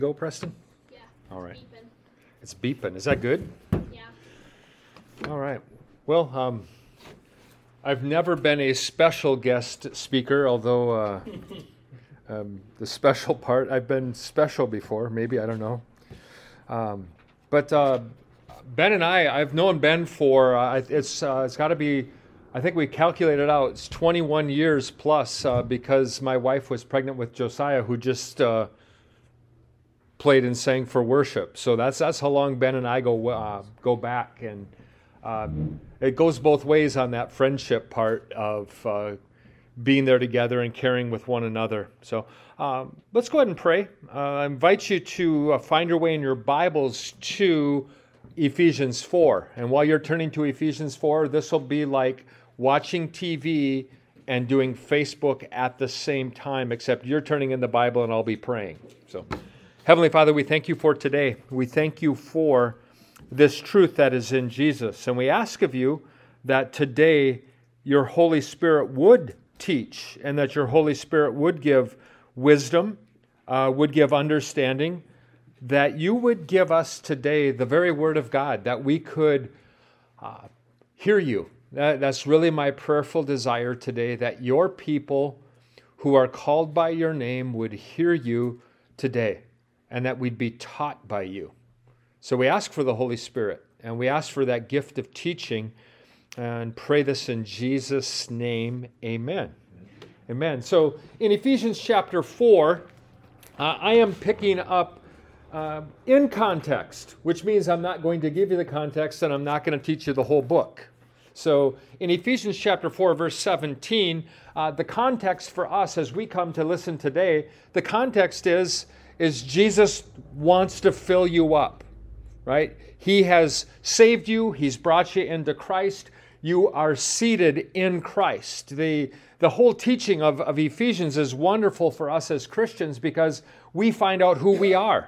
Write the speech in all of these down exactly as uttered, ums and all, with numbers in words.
Go, Preston? Yeah. All right. Beeping. It's beeping. Is that good? Yeah. All right. Well, um, I've never been a special guest speaker, although uh, um, the special part, I've been special before, maybe, I don't know. Um, but uh, Ben and I, I've known Ben for, uh, it's uh, it's got to be, I think we calculated out, it's twenty-one years plus uh, because my wife was pregnant with Josiah, who just uh, played and sang for worship. So that's that's how long Ben and I go uh, go back, and uh, it goes both ways on that friendship part of uh, being there together and caring with one another. So um, let's go ahead and pray. Uh, I invite you to uh, find your way in your Bibles to Ephesians four. And while you're turning to Ephesians four, this will be like watching T V and doing Facebook at the same time, except you're turning in the Bible and I'll be praying. So, Heavenly Father, we thank you for today. We thank you for this truth that is in Jesus. And we ask of you that today your Holy Spirit would teach, and that your Holy Spirit would give wisdom, uh, would give understanding, that you would give us today the very Word of God, that we could uh, hear you. That, that's really my prayerful desire today, that your people who are called by your name would hear you today, and that we'd be taught by you. So we ask for the Holy Spirit, and we ask for that gift of teaching, and pray this in Jesus' name, amen. Amen. So in Ephesians chapter four, uh, I am picking up uh, in context, which means I'm not going to give you the context, and I'm not going to teach you the whole book. So in Ephesians chapter four, verse seventeen, uh, the context for us as we come to listen today, the context is is Jesus wants to fill you up, right? He has saved you. He's brought you into Christ. You are seated in Christ. The, the whole teaching of, of Ephesians is wonderful for us as Christians because we find out who we are.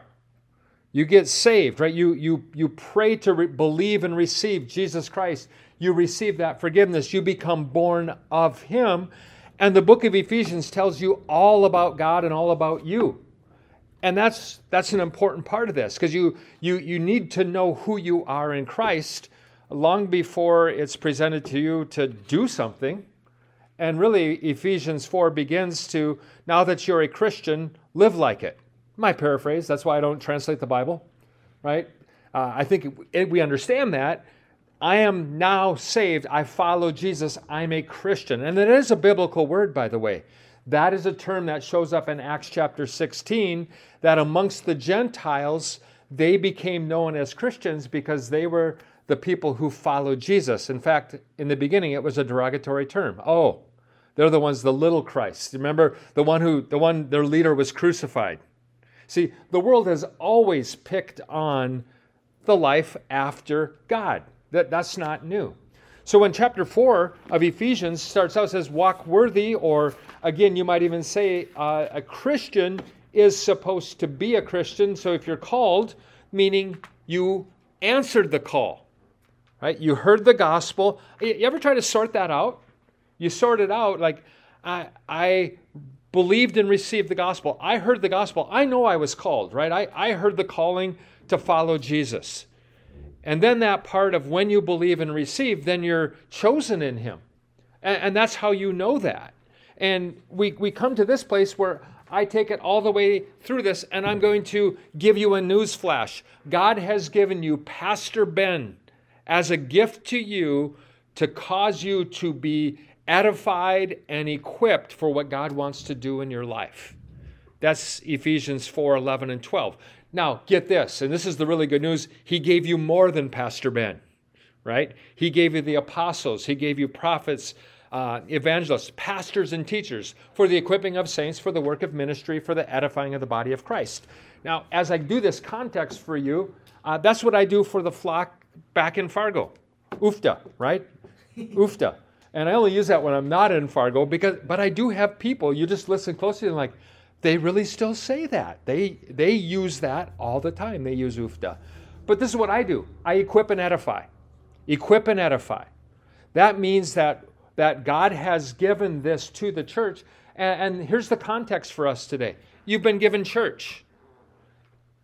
You get saved, right? You, you, you pray to re- believe and receive Jesus Christ. You receive that forgiveness. You become born of Him. And the book of Ephesians tells you all about God and all about you. And that's that's an important part of this, because you, you you need to know who you are in Christ long before it's presented to you to do something. And really, Ephesians four begins to, now that you're a Christian, live like it. My paraphrase, that's why I don't translate the Bible, right? Uh, I think it, it, we understand that. I am now saved. I follow Jesus. I'm a Christian. And it is a biblical word, by the way. That is a term that shows up in Acts chapter sixteen, that amongst the Gentiles, they became known as Christians because they were the people who followed Jesus. In fact, in the beginning, it was a derogatory term. Oh, they're the ones, the little Christ. Remember, the one who, the one, their leader was crucified. See, the world has always picked on the life after God. That, that's not new. So when chapter four of Ephesians starts out, it says, walk worthy, or again, you might even say uh, a Christian is supposed to be a Christian. So if you're called, meaning you answered the call, right? You heard the gospel. You ever try to sort that out? You sort it out like, I, I believed and received the gospel. I heard the gospel. I know I was called, right? I, I heard the calling to follow Jesus. And then that part of when you believe and receive, then you're chosen in Him. And, and that's how you know that. And we, we come to this place where I take it all the way through this, and I'm going to give you a news flash. God has given you Pastor Ben as a gift to you to cause you to be edified and equipped for what God wants to do in your life. That's Ephesians four, eleven, and twelve. Now, get this, and this is the really good news. He gave you more than Pastor Ben, right? He gave you the apostles. He gave you prophets, uh, evangelists, pastors, and teachers for the equipping of saints, for the work of ministry, for the edifying of the body of Christ. Now, as I do this context for you, uh, that's what I do for the flock back in Fargo. Ufta, right? Ufta. And I only use that when I'm not in Fargo, because, but I do have people, you just listen closely and like, they really still say that. They they use that all the time. They use ufta. But this is what I do. I equip and edify. Equip and edify. That means that, that God has given this to the church. And, and here's the context for us today. You've been given church.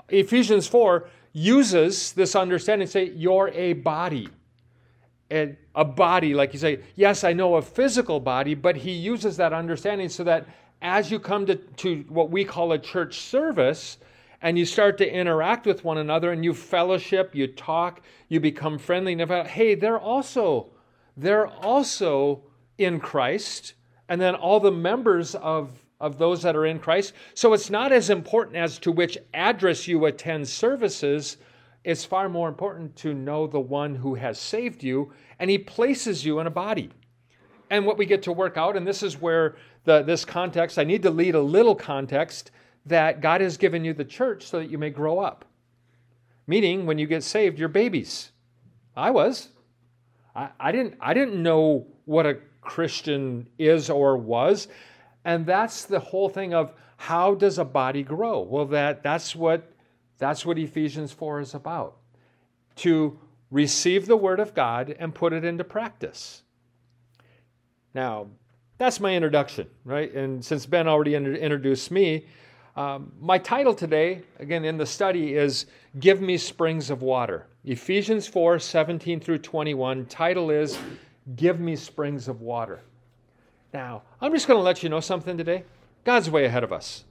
Ephesians four uses this understanding to say, you're a body. And a body, like you say, yes, I know a physical body, but he uses that understanding so that as you come to, to what we call a church service, and you start to interact with one another, and you fellowship, you talk, you become friendly, and about, hey, they're also, they're also in Christ, and then all the members of, of those that are in Christ. So it's not as important as to which address you attend services. It's far more important to know the one who has saved you, and he places you in a body. And what we get to work out, and this is where the, this context, I need to lead a little context, that God has given you the church so that you may grow up. Meaning, when you get saved, you're babies. I was. I, I didn't, I didn't know what a Christian is or was. And that's the whole thing of how does a body grow? Well, that, that's what That's what Ephesians four is about. To receive the Word of God and put it into practice. Now, that's my introduction, right? And since Ben already introduced me, um, my title today, again in the study, is Give Me Springs of Water. Ephesians four, seventeen through twenty-one, title is Give Me Springs of Water. Now, I'm just going to let you know something today. God's way ahead of us,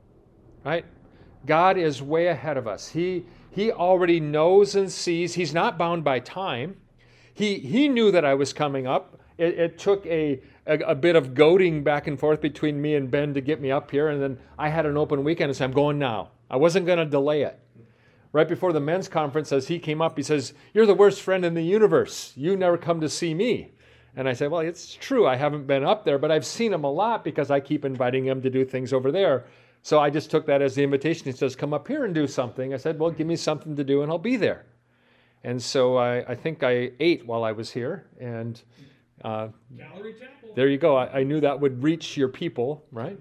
right? God is way ahead of us. He, he already knows and sees. He's not bound by time. He, he knew that I was coming up. It, it took a, a, a bit of goading back and forth between me and Ben to get me up here, and then I had an open weekend and said, I'm going now. I wasn't going to delay it. Right before the men's conference, as he came up, he says, you're the worst friend in the universe. You never come to see me. And I said, well, it's true. I haven't been up there, but I've seen him a lot because I keep inviting him to do things over there. So I just took that as the invitation. He says, come up here and do something. I said, well, give me something to do and I'll be there. And so I, I think I ate while I was here. And uh, there you go. I, I knew that would reach your people, right?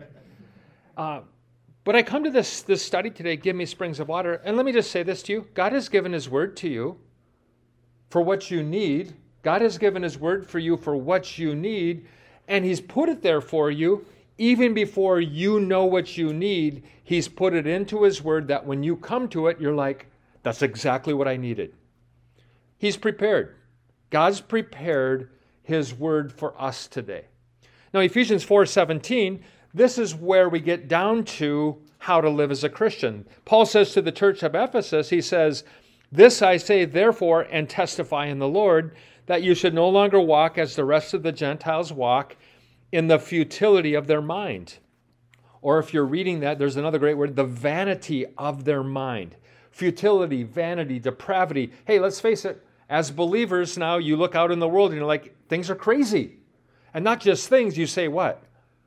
Uh, but I come to this, this study today, Give Me Springs of Water. And let me just say this to you. God has given his word to you for what you need. God has given his word for you for what you need. And he's put it there for you. Even before you know what you need, he's put it into his word that when you come to it, you're like, that's exactly what I needed. He's prepared. God's prepared his word for us today. Now, Ephesians four seventeen, this is where we get down to how to live as a Christian. Paul says to the church of Ephesus, he says, this I say therefore and testify in the Lord, that you should no longer walk as the rest of the Gentiles walk, in the futility of their mind. Or if you're reading that, there's another great word, the vanity of their mind. Futility, vanity, depravity. Hey, let's face it, as believers now, you look out in the world and you're like, things are crazy. And not just things, you say what?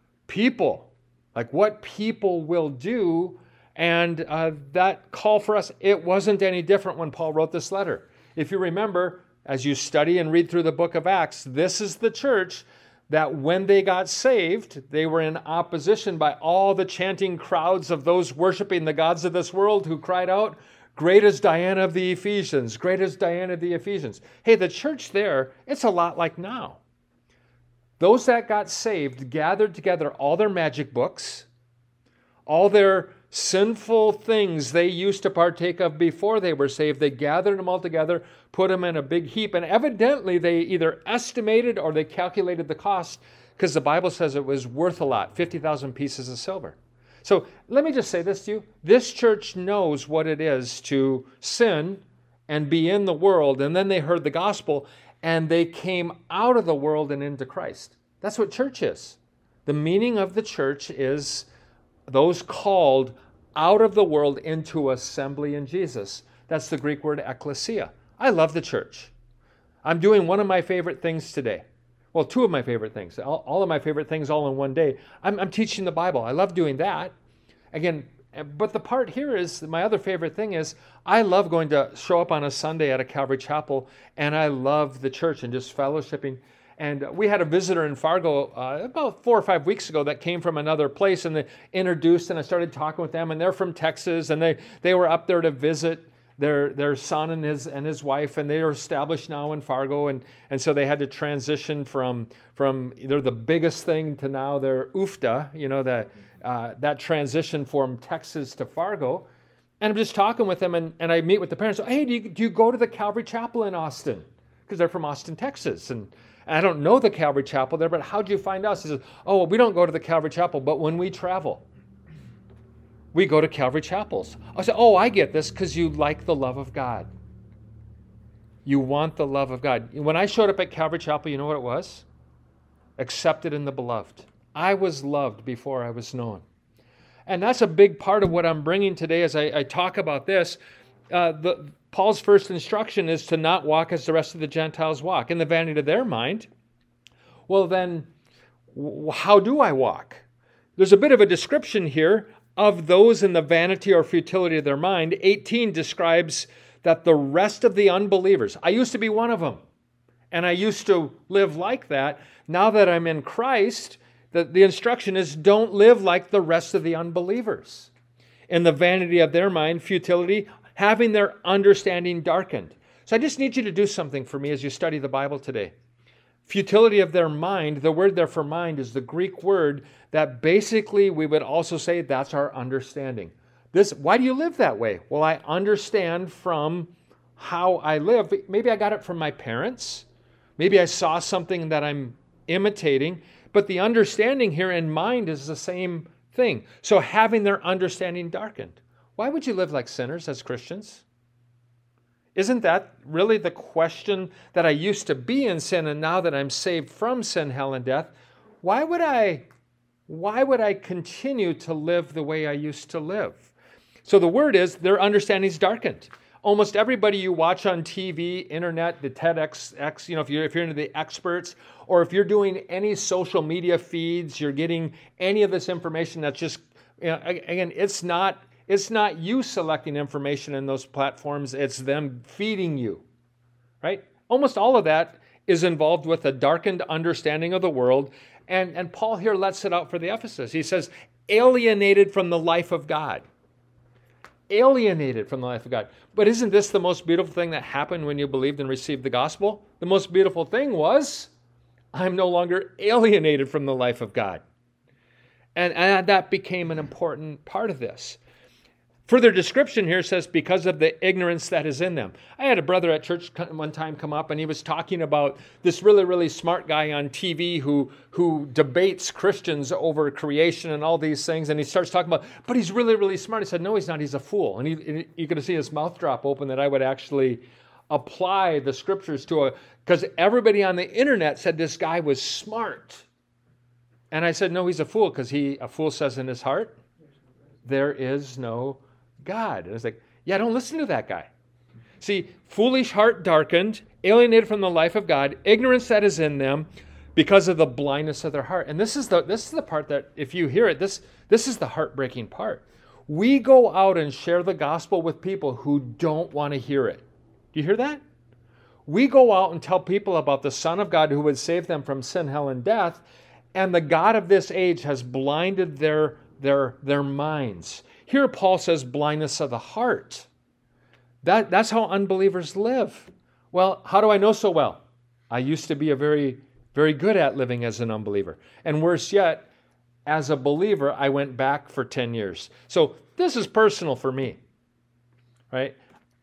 People. Like what people will do. And uh, that call for us, it wasn't any different when Paul wrote this letter. If you remember, as you study and read through the book of Acts, this is the church that when they got saved, they were in opposition by all the chanting crowds of those worshiping the gods of this world who cried out, great is Diana of the Ephesians, great is Diana of the Ephesians. Hey, the church there, it's a lot like now. Those that got saved gathered together all their magic books, all their sinful things they used to partake of before they were saved. They gathered them all together, put them in a big heap, and evidently they either estimated or they calculated the cost, because the Bible says it was worth a lot, fifty thousand pieces of silver. So let me just say this to you. This church knows what it is to sin and be in the world, and then they heard the gospel, and they came out of the world and into Christ. That's what church is. The meaning of the church is those called out of the world into assembly in Jesus. That's the Greek word ekklesia. I love the church. I'm doing one of my favorite things today. Well, two of my favorite things. All, all of my favorite things all in one day. I'm, I'm teaching the Bible. I love doing that. Again, but the part here is, my other favorite thing is, I love going to show up on a Sunday at a Calvary Chapel, and I love the church and just fellowshipping. And we had a visitor in Fargo uh, about four or five weeks ago that came from another place, and they introduced, and I started talking with them, and they're from Texas, and they, they were up there to visit their their son and his and his wife, and they are established now in Fargo, and, and so they had to transition from from they're the biggest thing to now they're U F T A, you know, that uh, that transition from Texas to Fargo. And I'm just talking with them, and, and I meet with the parents. Hey, do you, do you go to the Calvary Chapel in Austin? Because they're from Austin, Texas. And, and I don't know the Calvary Chapel there, but how'd you find us? He says, oh, well, we don't go to the Calvary Chapel, but when we travel, we go to Calvary Chapels. I said, oh, I get this, because you like the love of God. You want the love of God. When I showed up at Calvary Chapel, you know what it was? Accepted in the beloved. I was loved before I was known. And that's a big part of what I'm bringing today as I, I talk about this. Uh, the, Paul's first instruction is to not walk as the rest of the Gentiles walk, in the vanity of their mind. Well, then, w- how do I walk? There's a bit of a description here of those in the vanity or futility of their mind. eighteen describes that the rest of the unbelievers, I used to be one of them, and I used to live like that. Now that I'm in Christ, The, the instruction is don't live like the rest of the unbelievers. In the vanity of their mind, futility, having their understanding darkened. So I just need you to do something for me as you study the Bible today. Futility of their mind, the word there for mind is the Greek word that basically we would also say that's our understanding. This, why do you live that way? Well, I understand from how I live. Maybe I got it from my parents. Maybe I saw something that I'm imitating. But the understanding here in mind is the same thing. So having their understanding darkened. Why would you live like sinners as Christians? Isn't that really the question that I used to be in sin, and now that I'm saved from sin, hell, and death, why would I, why would I continue to live the way I used to live? So the word is their understanding is darkened. Almost everybody you watch on T V, internet, the TEDx, you know, if you're, if you're into the experts, or if you're doing any social media feeds, you're getting any of this information that's just, you know, again, it's not, it's not you selecting information in those platforms, it's them feeding you, right? Almost all of that is involved with a darkened understanding of the world, and, and Paul here lets it out for the Ephesus. He says, alienated from the life of God. Alienated from the life of God. But isn't this the most beautiful thing that happened when you believed and received the gospel? The most beautiful thing was, I'm no longer alienated from the life of God. And, and that became an important part of this. Further description here says, because of the ignorance that is in them. I had a brother at church one time come up, and he was talking about this really, really smart guy on T V who, who debates Christians over creation and all these things. And he starts talking about, but he's really, really smart. I said, no, he's not. He's a fool. And he, and you could see his mouth drop open that I would actually apply the scriptures to a, because everybody on the internet said this guy was smart. And I said, no, he's a fool, because he, a fool says in his heart, there is no God. And I was like, yeah, don't listen to that guy. See, foolish heart darkened, alienated from the life of God, ignorance that is in them because of the blindness of their heart. And this is the this is the part that, if you hear it, this this is the heartbreaking part. We go out and share the gospel with people who don't want to hear it. Do you hear that? We go out and tell people about the Son of God who would save them from sin, hell, and death, and the God of this age has blinded their their their minds. Here Paul says blindness of the heart. That, that's how unbelievers live. Well, how do I know so well? I used to be a very, very good at living as an unbeliever. And worse yet, as a believer, I went back for ten years. So this is personal for me, right?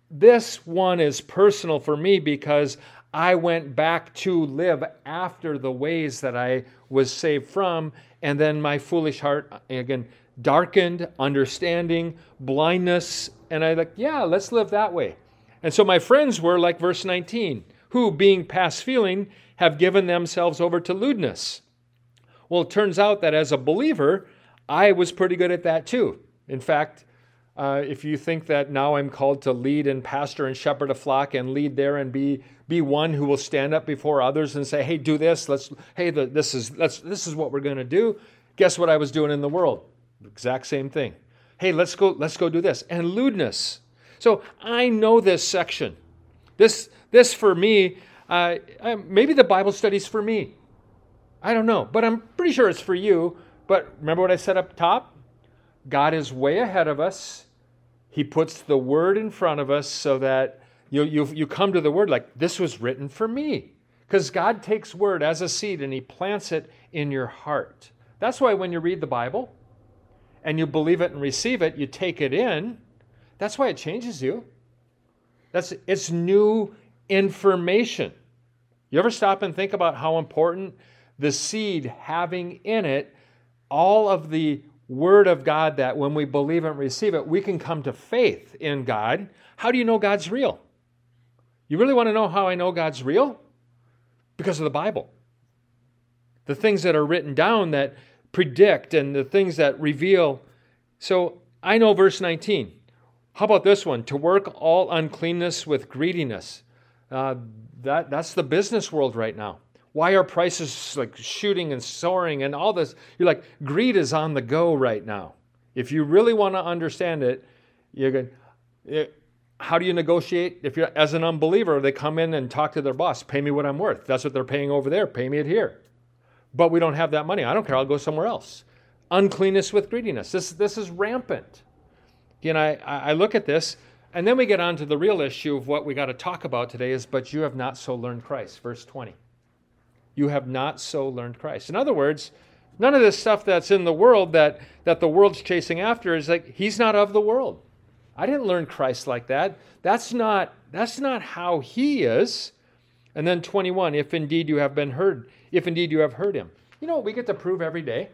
This one is personal for me because I went back to live after the ways that I was saved from, and then my foolish heart, again, darkened, understanding, blindness, and I like, yeah, let's live that way. And so my friends were like verse nineteen, who, being past feeling, have given themselves over to lewdness. Well, it turns out that as a believer, I was pretty good at that too. In fact, uh, if you think that now I'm called to lead and pastor and shepherd a flock and lead there and be be one who will stand up before others and say, hey, do this. Let's. Hey, the, this is let's. This is what we're going to do. Guess what I was doing in the world? Exact same thing. Hey, let's go, let's go do this. And lewdness. So I know this section. This, this for me, uh, maybe the Bible study's for me. I don't know, but I'm pretty sure it's for you. But remember what I said up top? God is way ahead of us. He puts the word in front of us so that you, you, you come to the word like, this was written for me. Because God takes word as a seed and he plants it in your heart. That's why when you read the Bible, and you believe it and receive it, you take it in, That's why it changes you. That's it's new information. You ever stop and think about how important the seed having in it all of the Word of God, that when we believe and receive it, we can come to faith in God. How do you know God's real? You really want to know how I know God's real? Because of the Bible. The things that are written down that predict and the things that reveal. So I know verse nineteen. How about this one? To work all uncleanness with greediness. Uh, that, that's the business world right now. Why are prices like shooting and soaring and all this? You're like, greed is on the go right now. If you really want to understand it, you're going, it, how do you negotiate? If you're as an unbeliever, they come in and talk to their boss, pay me what I'm worth. That's what they're paying over there. Pay me it here. But we don't have that money. I don't care. I'll go somewhere else. Uncleanness with greediness. This, this is rampant. You know, I, I look at this, and then we get on to the real issue of what we got to talk about today is, but you have not so learned Christ. Verse twenty. You have not so learned Christ. In other words, none of this stuff that's in the world that, that the world's chasing after is like, he's not of the world. I didn't learn Christ like that. That's not, that's not how he is. And then twenty-one, if indeed you have been heard, if indeed you have heard him. You know what we get to prove every day?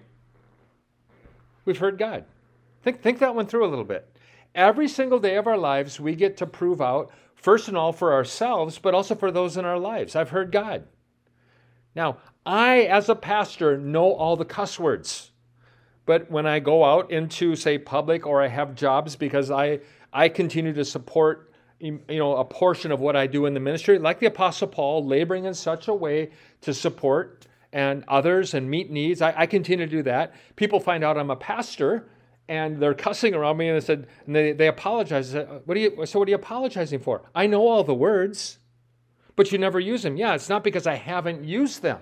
We've heard God. Think, think that one through a little bit. Every single day of our lives, we get to prove out, first and all for ourselves, but also for those in our lives. I've heard God. Now, I, as a pastor, know all the cuss words. But when I go out into, say, public, or I have jobs, because I, I continue to support, you know, a portion of what I do in the ministry, like the Apostle Paul, laboring in such a way to support and others and meet needs. I, I continue to do that. People find out I'm a pastor, and they're cussing around me, and they said, and they, they apologize. I said, what are you, so what are you apologizing for? I know all the words, but you never use them. Yeah, it's not because I haven't used them.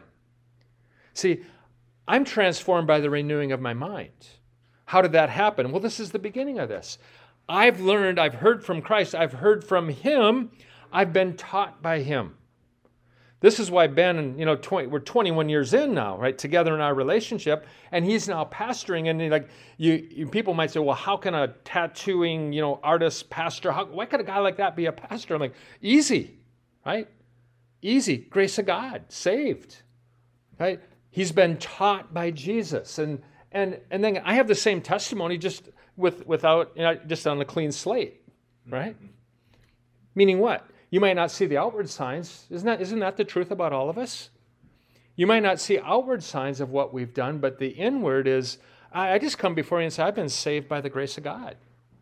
See, I'm transformed by the renewing of my mind. How did that happen? Well, this is the beginning of this. I've learned, I've heard from Christ, I've heard from him, I've been taught by him. This is why Ben and, you know, twenty, we're twenty-one years in now, right, together in our relationship, and he's now pastoring, and like, you, you people might say, well, how can a tattooing, you know, artist pastor, how, why could a guy like that be a pastor? I'm like, easy, right? Easy, grace of God, saved, right? He's been taught by Jesus, and and and then I have the same testimony, just with without, you know, just on a clean slate, right? Mm-hmm. Meaning what? You might not see the outward signs. Isn't that isn't that the truth about all of us? You might not see outward signs of what we've done, but the inward is, I, I just come before you and say, I've been saved by the grace of God.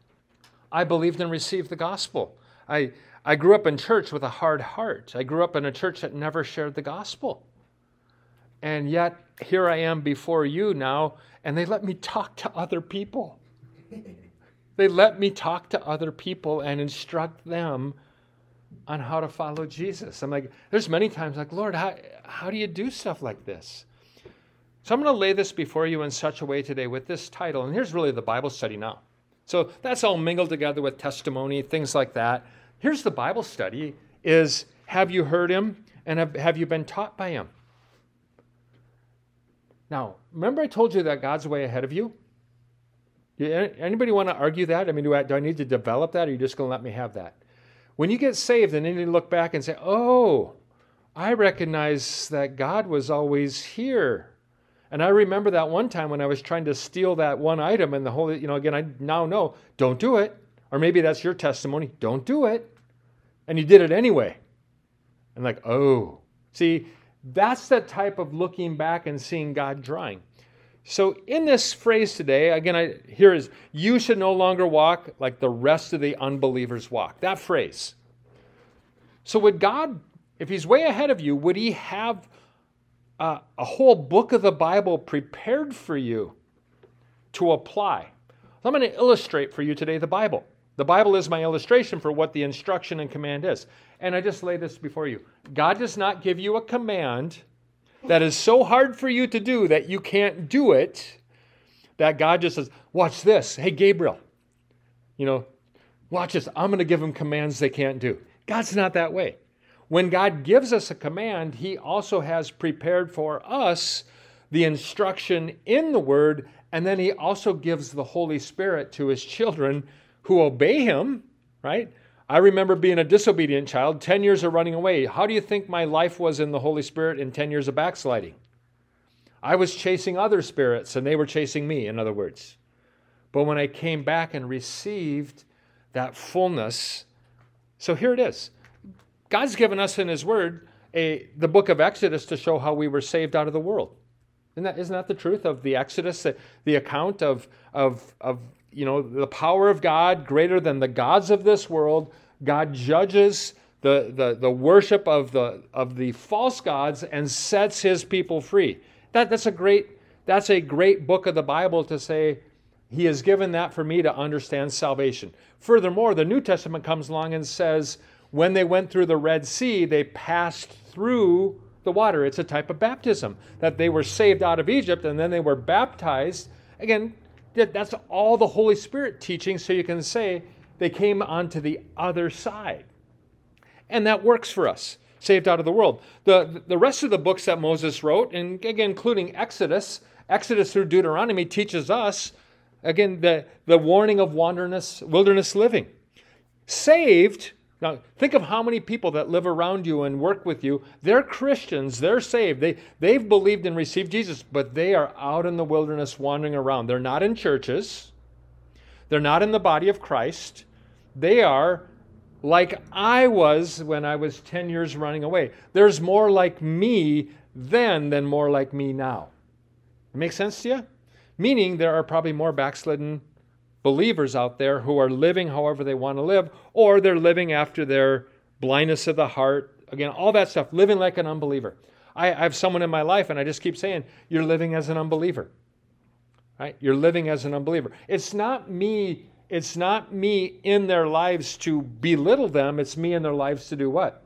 I believed and received the gospel. I I grew up in church with a hard heart. I grew up in a church that never shared the gospel. And yet, here I am before you now, and they let me talk to other people. They let me talk to other people and instruct them on how to follow Jesus. I'm like, there's many times like, Lord, how, how do you do stuff like this? So I'm going to lay this before you in such a way today with this title, and here's really the Bible study now. So that's all mingled together with testimony, things like that. Here's the Bible study is, have you heard him, and have, have you been taught by him? Now, remember I told you that God's way ahead of you? Anybody want to argue that? I mean, do I, do I need to develop that, or are you just going to let me have that? When you get saved, and then you look back and say, oh, I recognize that God was always here. And I remember that one time when I was trying to steal that one item, and the whole, you know, again, I now know, don't do it. Or maybe that's your testimony, don't do it. And you did it anyway. And like, oh. See, that's the type of looking back and seeing God drawing. So in this phrase today, again, I, here is, you should no longer walk like the rest of the unbelievers walk. That phrase. So would God, if he's way ahead of you, would he have a, a whole book of the Bible prepared for you to apply? So I'm going to illustrate for you today the Bible. The Bible is my illustration for what the instruction and command is. And I just lay this before you. God does not give you a command that is so hard for you to do that you can't do it, that God just says, watch this. Hey, Gabriel, you know, watch this. I'm going to give them commands they can't do. God's not that way. When God gives us a command, he also has prepared for us the instruction in the Word, and then he also gives the Holy Spirit to his children who obey him, right? I remember being a disobedient child, ten years of running away. How do you think my life was in the Holy Spirit in ten years of backsliding? I was chasing other spirits and they were chasing me, in other words. But when I came back and received that fullness, so here it is. God's given us in his word a, the book of Exodus to show how we were saved out of the world. Isn't that, isn't that the truth of the Exodus, the, the account of, of, of you know, the power of God greater than the gods of this world? God judges the, the, the worship of the, of the false gods and sets his people free. That, that's a great, that's a great book of the Bible to say, he has given that for me to understand salvation. Furthermore, the New Testament comes along and says, when they went through the Red Sea, they passed through the water. It's a type of baptism, that they were saved out of Egypt and then they were baptized. Again, that's all the Holy Spirit teaching, so you can say they came onto the other side. And that works for us, saved out of the world. The, the rest of the books that Moses wrote, and again, including Exodus, Exodus through Deuteronomy teaches us, again, the, the warning of wilderness, wilderness living. Saved. Now, think of how many people that live around you and work with you. They're Christians. They're saved. They, they've believed and received Jesus, but they are out in the wilderness wandering around. They're not in churches. They're not in the body of Christ. They are like I was when I was ten years running away. There's more like me then than more like me now. Make sense to you? Meaning there are probably more backslidden believers out there who are living however they want to live, or they're living after their blindness of the heart. Again, all that stuff, living like an unbeliever. I, I have someone in my life, and I just keep saying, you're living as an unbeliever. Right? You're living as an unbeliever. It's not me, it's not me in their lives to belittle them. It's me in their lives to do what?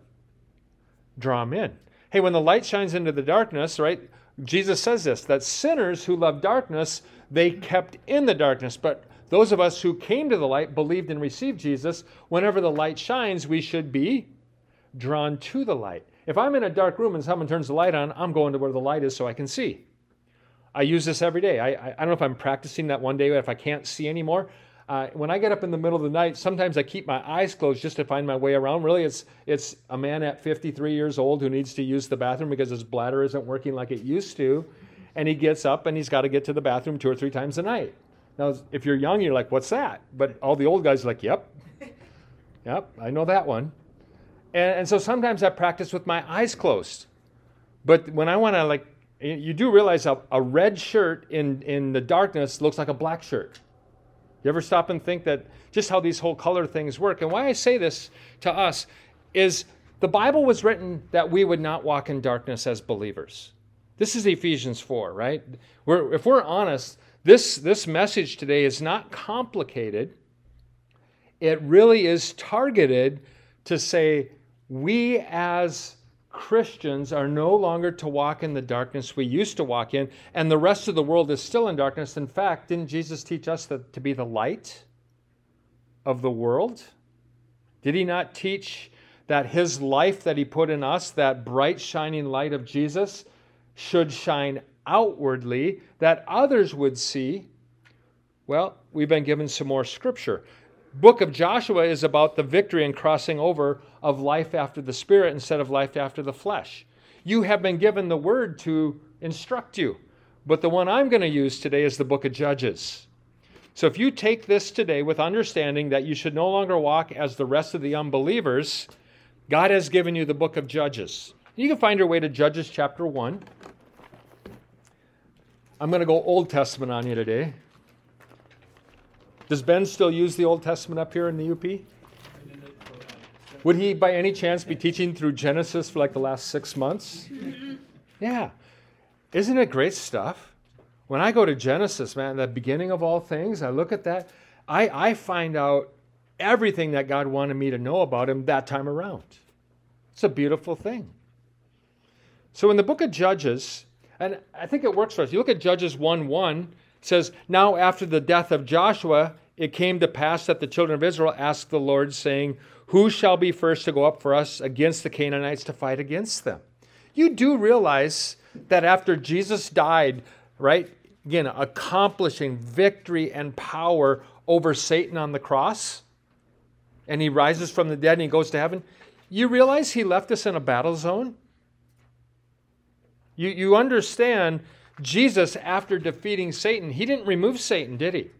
Draw them in. Hey, when the light shines into the darkness, right? Jesus says this, that sinners who love darkness, they kept in the darkness. But those of us who came to the light, believed and received Jesus, whenever the light shines, we should be drawn to the light. If I'm in a dark room and someone turns the light on, I'm going to where the light is so I can see. I use this every day. I, I, I don't know if I'm practicing that one day, but if I can't see anymore, uh, when I get up in the middle of the night, sometimes I keep my eyes closed just to find my way around. Really, it's it's a man at fifty-three years old who needs to use the bathroom because his bladder isn't working like it used to, and he gets up and he's got to get to the bathroom two or three times a night. Now, if you're young, you're like, what's that? But all the old guys are like, yep, yep, I know that one. And, and so sometimes I practice with my eyes closed. But when I want to, like, you do realize a, a red shirt in, in the darkness looks like a black shirt. You ever stop and think that just how these whole color things work? And why I say this to us is the Bible was written that we would not walk in darkness as believers. This is Ephesians four, right? We're, if we're honest, This, this message today is not complicated. It really is targeted to say we as Christians are no longer to walk in the darkness we used to walk in, and the rest of the world is still in darkness. In fact, didn't Jesus teach us that, to be the light of the world? Did he not teach that his life that he put in us, that bright shining light of Jesus, should shine outwardly that others would see? Well, we've been given some more scripture. Book of Joshua is about the victory and crossing over of life after the Spirit instead of life after the flesh. You have been given the word to instruct you, but the one I'm going to use today is the book of Judges. So if you take this today with understanding that you should no longer walk as the rest of the unbelievers, God has given you the book of Judges. You can find your way to Judges chapter one. I'm going to go Old Testament on you today. Does Ben still use the Old Testament up here in the U P? Would he by any chance be teaching through Genesis for like the last six months? Yeah. Isn't it great stuff? When I go to Genesis, man, the beginning of all things, I look at that, I, I find out everything that God wanted me to know about him that time around. It's a beautiful thing. So in the book of Judges, and I think it works for us. You look at Judges one one, it says, now after the death of Joshua, it came to pass that the children of Israel asked the Lord, saying, who shall be first to go up for us against the Canaanites to fight against them? You do realize that after Jesus died, right, again, accomplishing victory and power over Satan on the cross, and he rises from the dead and he goes to heaven. You realize he left us in a battle zone? You, you understand Jesus, after defeating Satan, he didn't remove Satan, did he?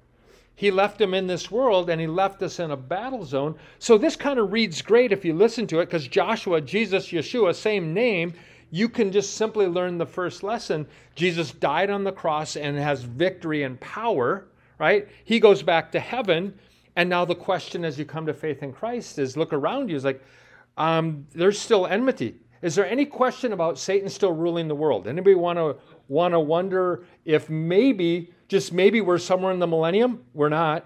He left him in this world and he left us in a battle zone. So this kind of reads great if you listen to it, because Joshua, Jesus, Yeshua, same name. You can just simply learn the first lesson. Jesus died on the cross and has victory and power, right? He goes back to heaven. And now the question as you come to faith in Christ is, look around you, is like, um, there's still enmity. Is there any question about Satan still ruling the world? Anybody want to want to wonder if maybe, just maybe we're somewhere in the millennium? We're not,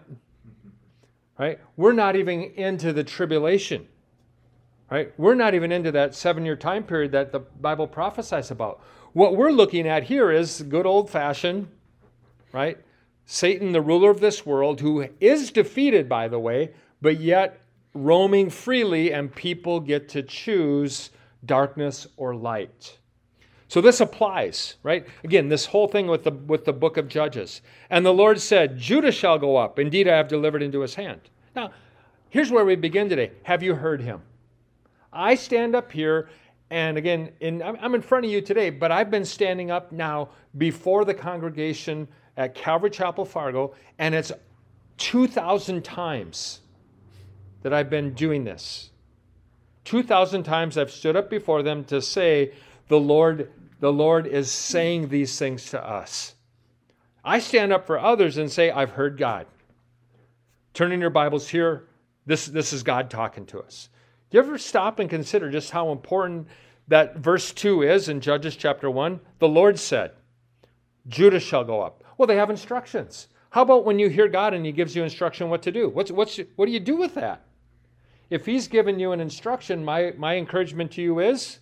right? We're not even into the tribulation, right? We're not even into that seven-year time period that the Bible prophesies about. What we're looking at here is good old-fashioned, right? Satan, the ruler of this world, who is defeated, by the way, but yet roaming freely, and people get to choose darkness or light. So this applies, right? Again, this whole thing with the with the book of Judges. And the Lord said, Judah shall go up. Indeed, I have delivered into his hand. Now, here's where we begin today. Have you heard him? I stand up here, and again, in, I'm in front of you today, but I've been standing up now before the congregation at Calvary Chapel, Fargo, and it's two thousand times that I've been doing this. two thousand times I've stood up before them to say, the Lord, the Lord is saying these things to us. I stand up for others and say, I've heard God. Turn in your Bibles here. This, this is God talking to us. Do you ever stop and consider just how important that verse two is in Judges chapter one? The Lord said, Judah shall go up. Well, they have instructions. How about when you hear God and he gives you instruction what to do? What's, what's, what do you do with that? If he's given you an instruction, my, my encouragement to you is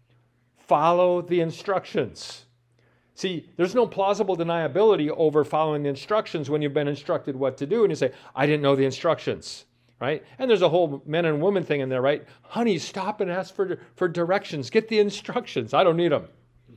follow the instructions. See, there's no plausible deniability over following the instructions when you've been instructed what to do and you say, I didn't know the instructions, right? And there's a whole men and women thing in there, right? Honey, stop and ask for, for directions. Get the instructions. I don't need them,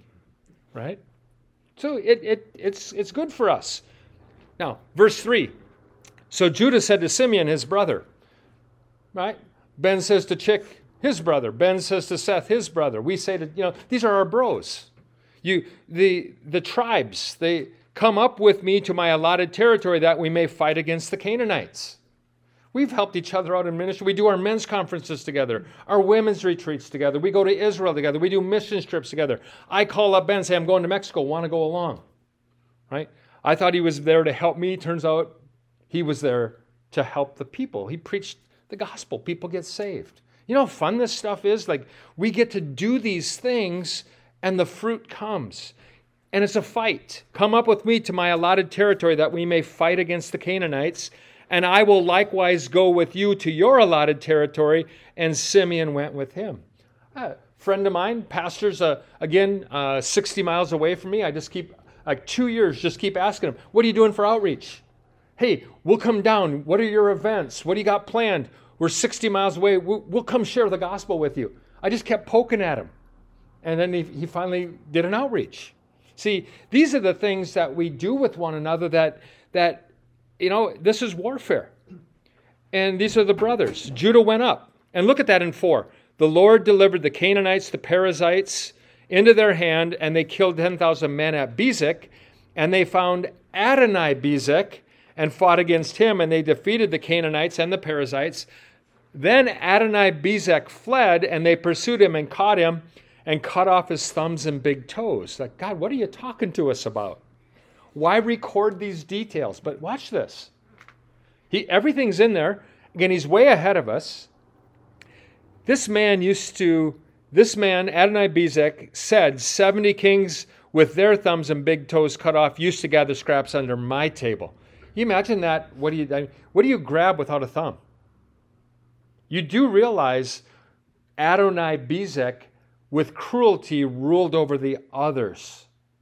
right? So it, it it's it's good for us. Now, verse three. So Judah said to Simeon, his brother, right? Ben says to Chick, his brother. Ben says to Seth, his brother. We say to, you know, these are our bros. You, the, the tribes, they come up with me to my allotted territory that we may fight against the Canaanites. We've helped each other out in ministry. We do our men's conferences together, our women's retreats together. We go to Israel together. We do mission trips together. I call up Ben and say, I'm going to Mexico. Want to go along? Right? I thought he was there to help me. Turns out he was there to help the people. He preached the gospel. People get saved. You know how fun this stuff is? Like, we get to do these things and the fruit comes. And it's a fight. Come up with me to my allotted territory that we may fight against the Canaanites. And I will likewise go with you to your allotted territory. And Simeon went with him. A friend of mine, pastors, uh, again, uh, sixty miles away from me. I just keep, like two years, just keep asking him, what are you doing for outreach? Hey, we'll come down. What are your events? What do you got planned? We're sixty miles away. We'll, we'll come share the gospel with you. I just kept poking at him. And then he, he finally did an outreach. See, these are the things that we do with one another that, that, you know, this is warfare. And these are the brothers. Judah went up. And look at that in four. The Lord delivered the Canaanites, the Perizzites, into their hand, and they killed ten thousand men at Bezek. And they found Adonai-Bezek and fought against him, and they defeated the Canaanites and the Perizzites. Then Adonai-Bezek fled, and they pursued him and caught him and cut off his thumbs and big toes. Like, God, what are you talking to us about? Why record these details? But watch this. He, everything's in there. Again, he's way ahead of us. This man used to, this man, Adonai-Bezek, said, seventy kings with their thumbs and big toes cut off used to gather scraps under my table. You imagine that? What do you, what do you grab without a thumb? You do realize Adonai-Bezek, with cruelty, ruled over the others.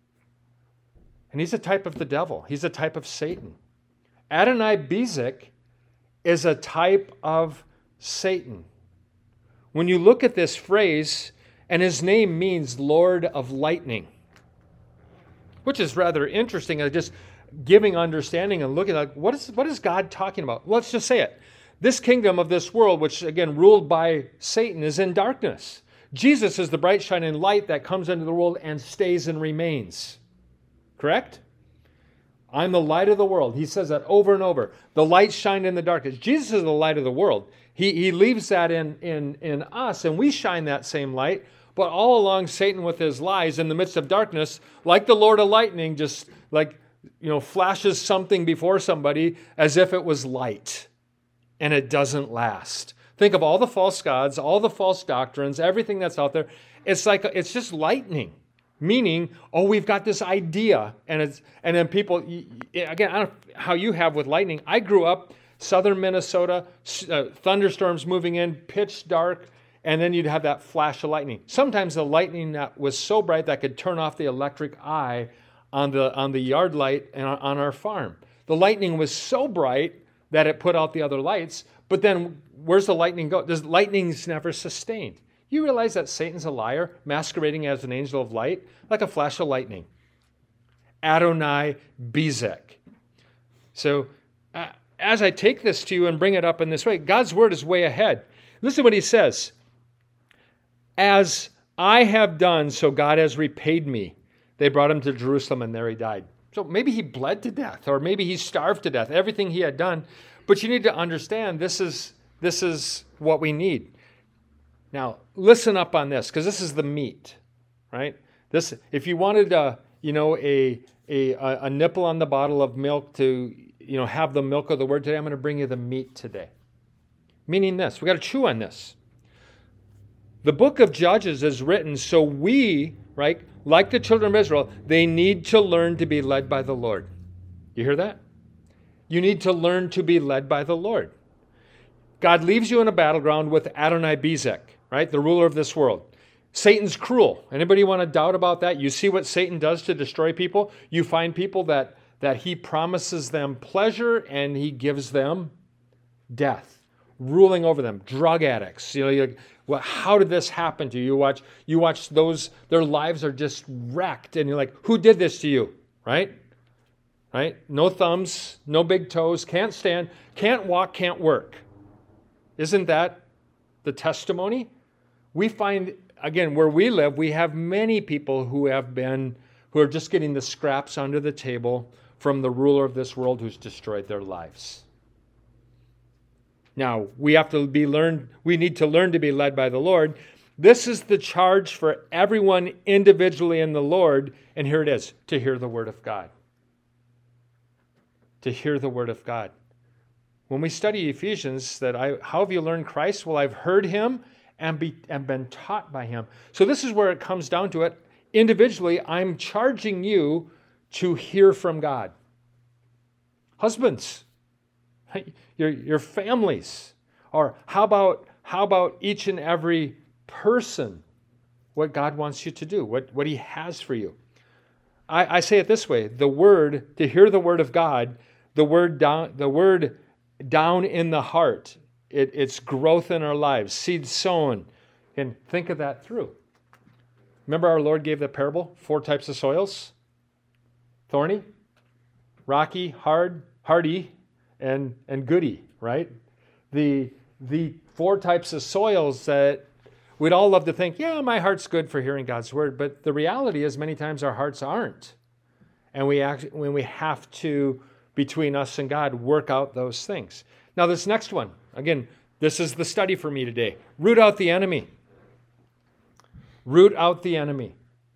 And he's a type of the devil. He's a type of Satan. Adonai-Bezek is a type of Satan. When you look at this phrase, and his name means Lord of Lightning, which is rather interesting. I just giving understanding and looking like, what is, what is God talking about? Let's just say it. This kingdom of this world, which again, ruled by Satan, is in darkness. Jesus is the bright shining light that comes into the world and stays and remains. Correct? I'm the light of the world. He says that over and over. The light shined in the darkness. Jesus is the light of the world. He, he leaves that in, in, in us, and we shine that same light. But all along, Satan with his lies in the midst of darkness, like the Lord of lightning, just like, you know, flashes something before somebody as if it was light. And it doesn't last. Think of all the false gods, all the false doctrines, everything that's out there. It's like, it's just lightning. Meaning, oh, we've got this idea. And it's and then people, again, I don't know how you have with lightning. I grew up southern Minnesota, uh, thunderstorms moving in, pitch dark, and then you'd have that flash of lightning. Sometimes the lightning that was so bright that could turn off the electric eye on the, on the yard light and on our farm. The lightning was so bright that it put out the other lights, but then where's the lightning go? Does lightning's never sustained. You realize that Satan's a liar, masquerading as an angel of light, like a flash of lightning. Adonai Bezek. So uh, as I take this to you and bring it up in this way, God's word is way ahead. Listen to what he says. As I have done, so God has repaid me. They brought him to Jerusalem and there he died. So maybe he bled to death, or maybe he starved to death, everything he had done. But you need to understand this is, this is what we need. Now, listen up on this, because this is the meat, right? This, if you wanted, a, you know, a, a a nipple on the bottle of milk to, you know, have the milk of the word today, I'm going to bring you the meat today. Meaning this, we got to chew on this. The book of Judges is written so we, right, like the children of Israel, they need to learn to be led by the Lord. You hear that? You need to learn to be led by the Lord. God leaves you in a battleground with Adonai Bezek, right? The ruler of this world. Satan's cruel. Anybody want to doubt about that? You see what Satan does to destroy people? You find people that, that he promises them pleasure and he gives them death, ruling over them. Drug addicts. You know, you're like, well, how did this happen to you? You watch, you watch those, their lives are just wrecked. And you're like, who did this to you? Right? Right? No thumbs, no big toes, can't stand, can't walk, can't work. Isn't that the testimony? We find, again, where we live, we have many people who have been, who are just getting the scraps under the table from the ruler of this world who's destroyed their lives. Now, we have to be learned, we need to learn to be led by the Lord. This is the charge for everyone individually in the Lord, and here it is, to hear the word of God. To hear the word of God. When we study Ephesians, that I, how have you learned Christ? Well, I've heard him and, be, and been taught by him. So this is where it comes down to it. Individually, I'm charging you to hear from God. Husbands, your, your families, or how about, how about each and every person, what God wants you to do, what, what he has for you. I, I say it this way, the word, to hear the word of God, the word down, the word down in the heart, it, it's growth in our lives, seed sown, and think of that through. Remember our Lord gave the parable, four types of soils, thorny, rocky, hard, hardy, and, and goody, right? The, the four types of soils that we'd all love to think, yeah, my heart's good for hearing God's word, but the reality is many times our hearts aren't. And we act, when we have to, between us and God, work out those things. Now this next one, again, this is the study for me today. Root out the enemy. Root out the enemy.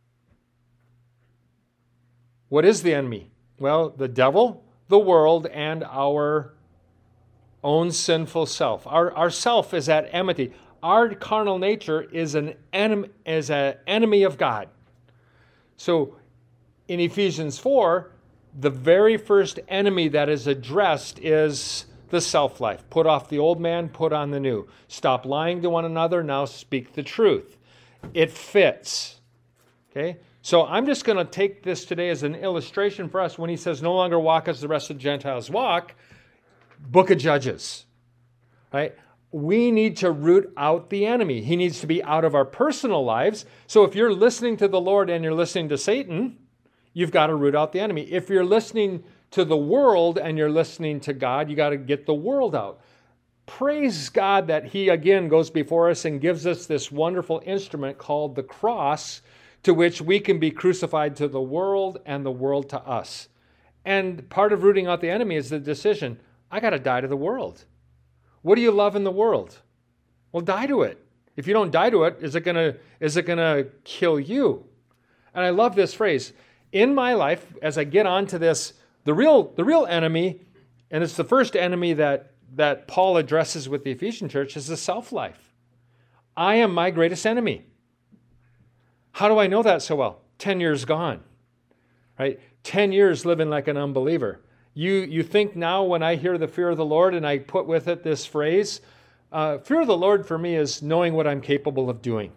What is the enemy? Well, the devil, the world, and our own sinful self. Our, our self is at enmity. Our carnal nature is an enemy, is an enemy of God. So in Ephesians four, the very first enemy that is addressed is the self-life. Put off the old man, put on the new. Stop lying to one another, now speak the truth. It fits. Okay? So I'm just going to take this today as an illustration for us when he says no longer walk as the rest of the Gentiles walk. Book of Judges. Right? We need to root out the enemy. He needs to be out of our personal lives. So if you're listening to the Lord and you're listening to Satan, you've got to root out the enemy. If you're listening to the world and you're listening to God, you got to get the world out. Praise God that he again goes before us and gives us this wonderful instrument called the cross, to which we can be crucified to the world and the world to us. And part of rooting out the enemy is the decision, I got to die to the world. What do you love in the world? Well, die to it. If you don't die to it, is it gonna is it gonna kill you? And I love this phrase. In my life, as I get onto this, the real the real enemy, and it's the first enemy that that Paul addresses with the Ephesian church, is the self-life. I am my greatest enemy. How do I know that so well? Ten years gone, right? Ten years living like an unbeliever. You, you think now when I hear the fear of the Lord and I put with it this phrase, uh, fear of the Lord for me is knowing what I'm capable of doing.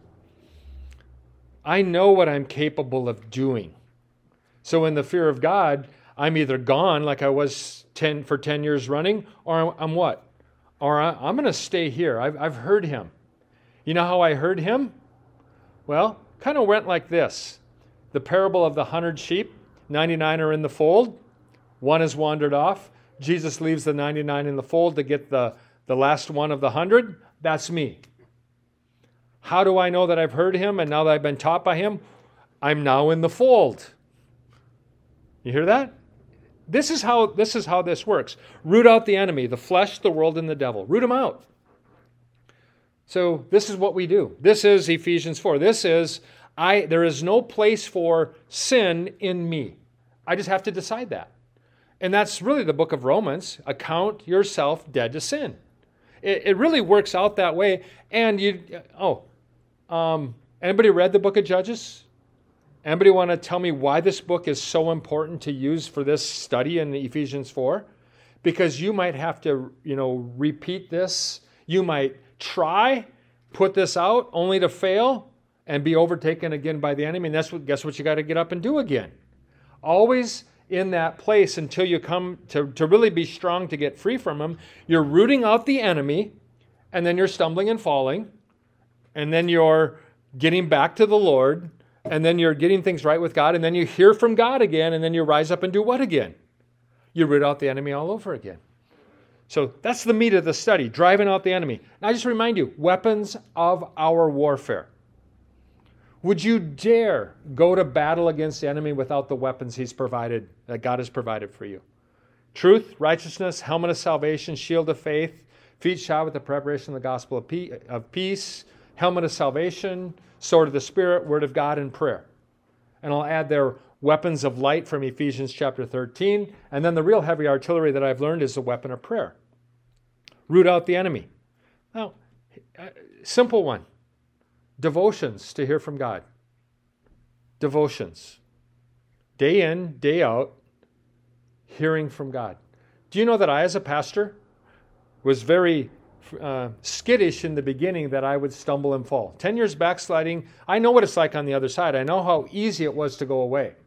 I know what I'm capable of doing. So in the fear of God, I'm either gone like I was ten for ten years running, or I'm what? Or I'm going to stay here. I've, I've heard him. You know how I heard him? Well, kind of went like this. The parable of the hundred sheep, ninety-nine are in the fold. One has wandered off. Jesus leaves the ninety-nine in the fold to get the, the last one of the hundred. That's me. How do I know that I've heard him and now that I've been taught by him? I'm now in the fold. You hear that? This is how this is how this works. Root out the enemy, the flesh, the world, and the devil. Root them out. So this is what we do. This is Ephesians four. This is, I. there is no place for sin in me. I just have to decide that. And that's really the book of Romans. Account yourself dead to sin. It, it really works out that way. And you, oh, um, anybody read the book of Judges? Anybody want to tell me why this book is so important to use for this study in Ephesians four? Because you might have to, you know, repeat this. You might try, put this out, only to fail and be overtaken again by the enemy. And that's what, guess what you got to get up and do again. Always in that place until you come to, to really be strong to get free from him. You're rooting out the enemy, and then you're stumbling and falling, and then you're getting back to the Lord, and then you're getting things right with God, and then you hear from God again, and then you rise up and do what again? You root out the enemy all over again. So that's the meat of the study, driving out the enemy. Now I just remind you, weapons of our warfare. Would you dare go to battle against the enemy without the weapons he's provided, that God has provided for you? Truth, righteousness, helmet of salvation, shield of faith, feet shod with the preparation of the gospel of peace, helmet of salvation, sword of the Spirit, word of God, and prayer. And I'll add there weapons of light from Ephesians chapter thirteen. And then the real heavy artillery that I've learned is the weapon of prayer. Root out the enemy. Now, simple one. Devotions to hear from God. Devotions. Day in, day out, hearing from God. Do you know that I, as a pastor, was very uh, skittish in the beginning that I would stumble and fall? Ten years backsliding, I know what it's like on the other side. I know how easy it was to go away.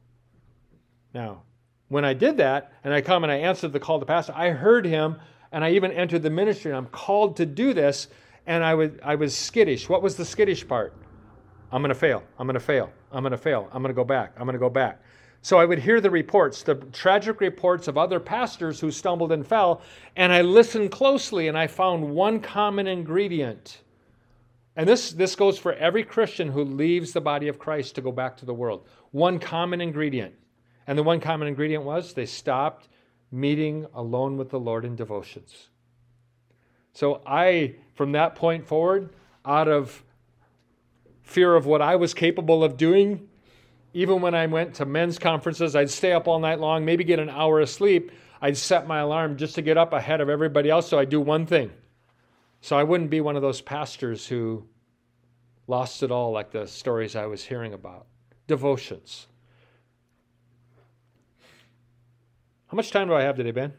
Now, when I did that, and I come and I answered the call to pastor, I heard him, and I even entered the ministry, and I'm called to do this. And I would, I was skittish. What was the skittish part? I'm going to fail. I'm going to fail. I'm going to fail. I'm going to go back. I'm going to go back. So I would hear the reports, the tragic reports of other pastors who stumbled and fell, and I listened closely, and I found one common ingredient. And this, this goes for every Christian who leaves the body of Christ to go back to the world. One common ingredient. And the one common ingredient was they stopped meeting alone with the Lord in devotions. So I, from that point forward, out of fear of what I was capable of doing, even when I went to men's conferences, I'd stay up all night long, maybe get an hour of sleep. I'd set my alarm just to get up ahead of everybody else, so I'd do one thing. So I wouldn't be one of those pastors who lost it all like the stories I was hearing about. Devotions. How much time do I have today, Ben?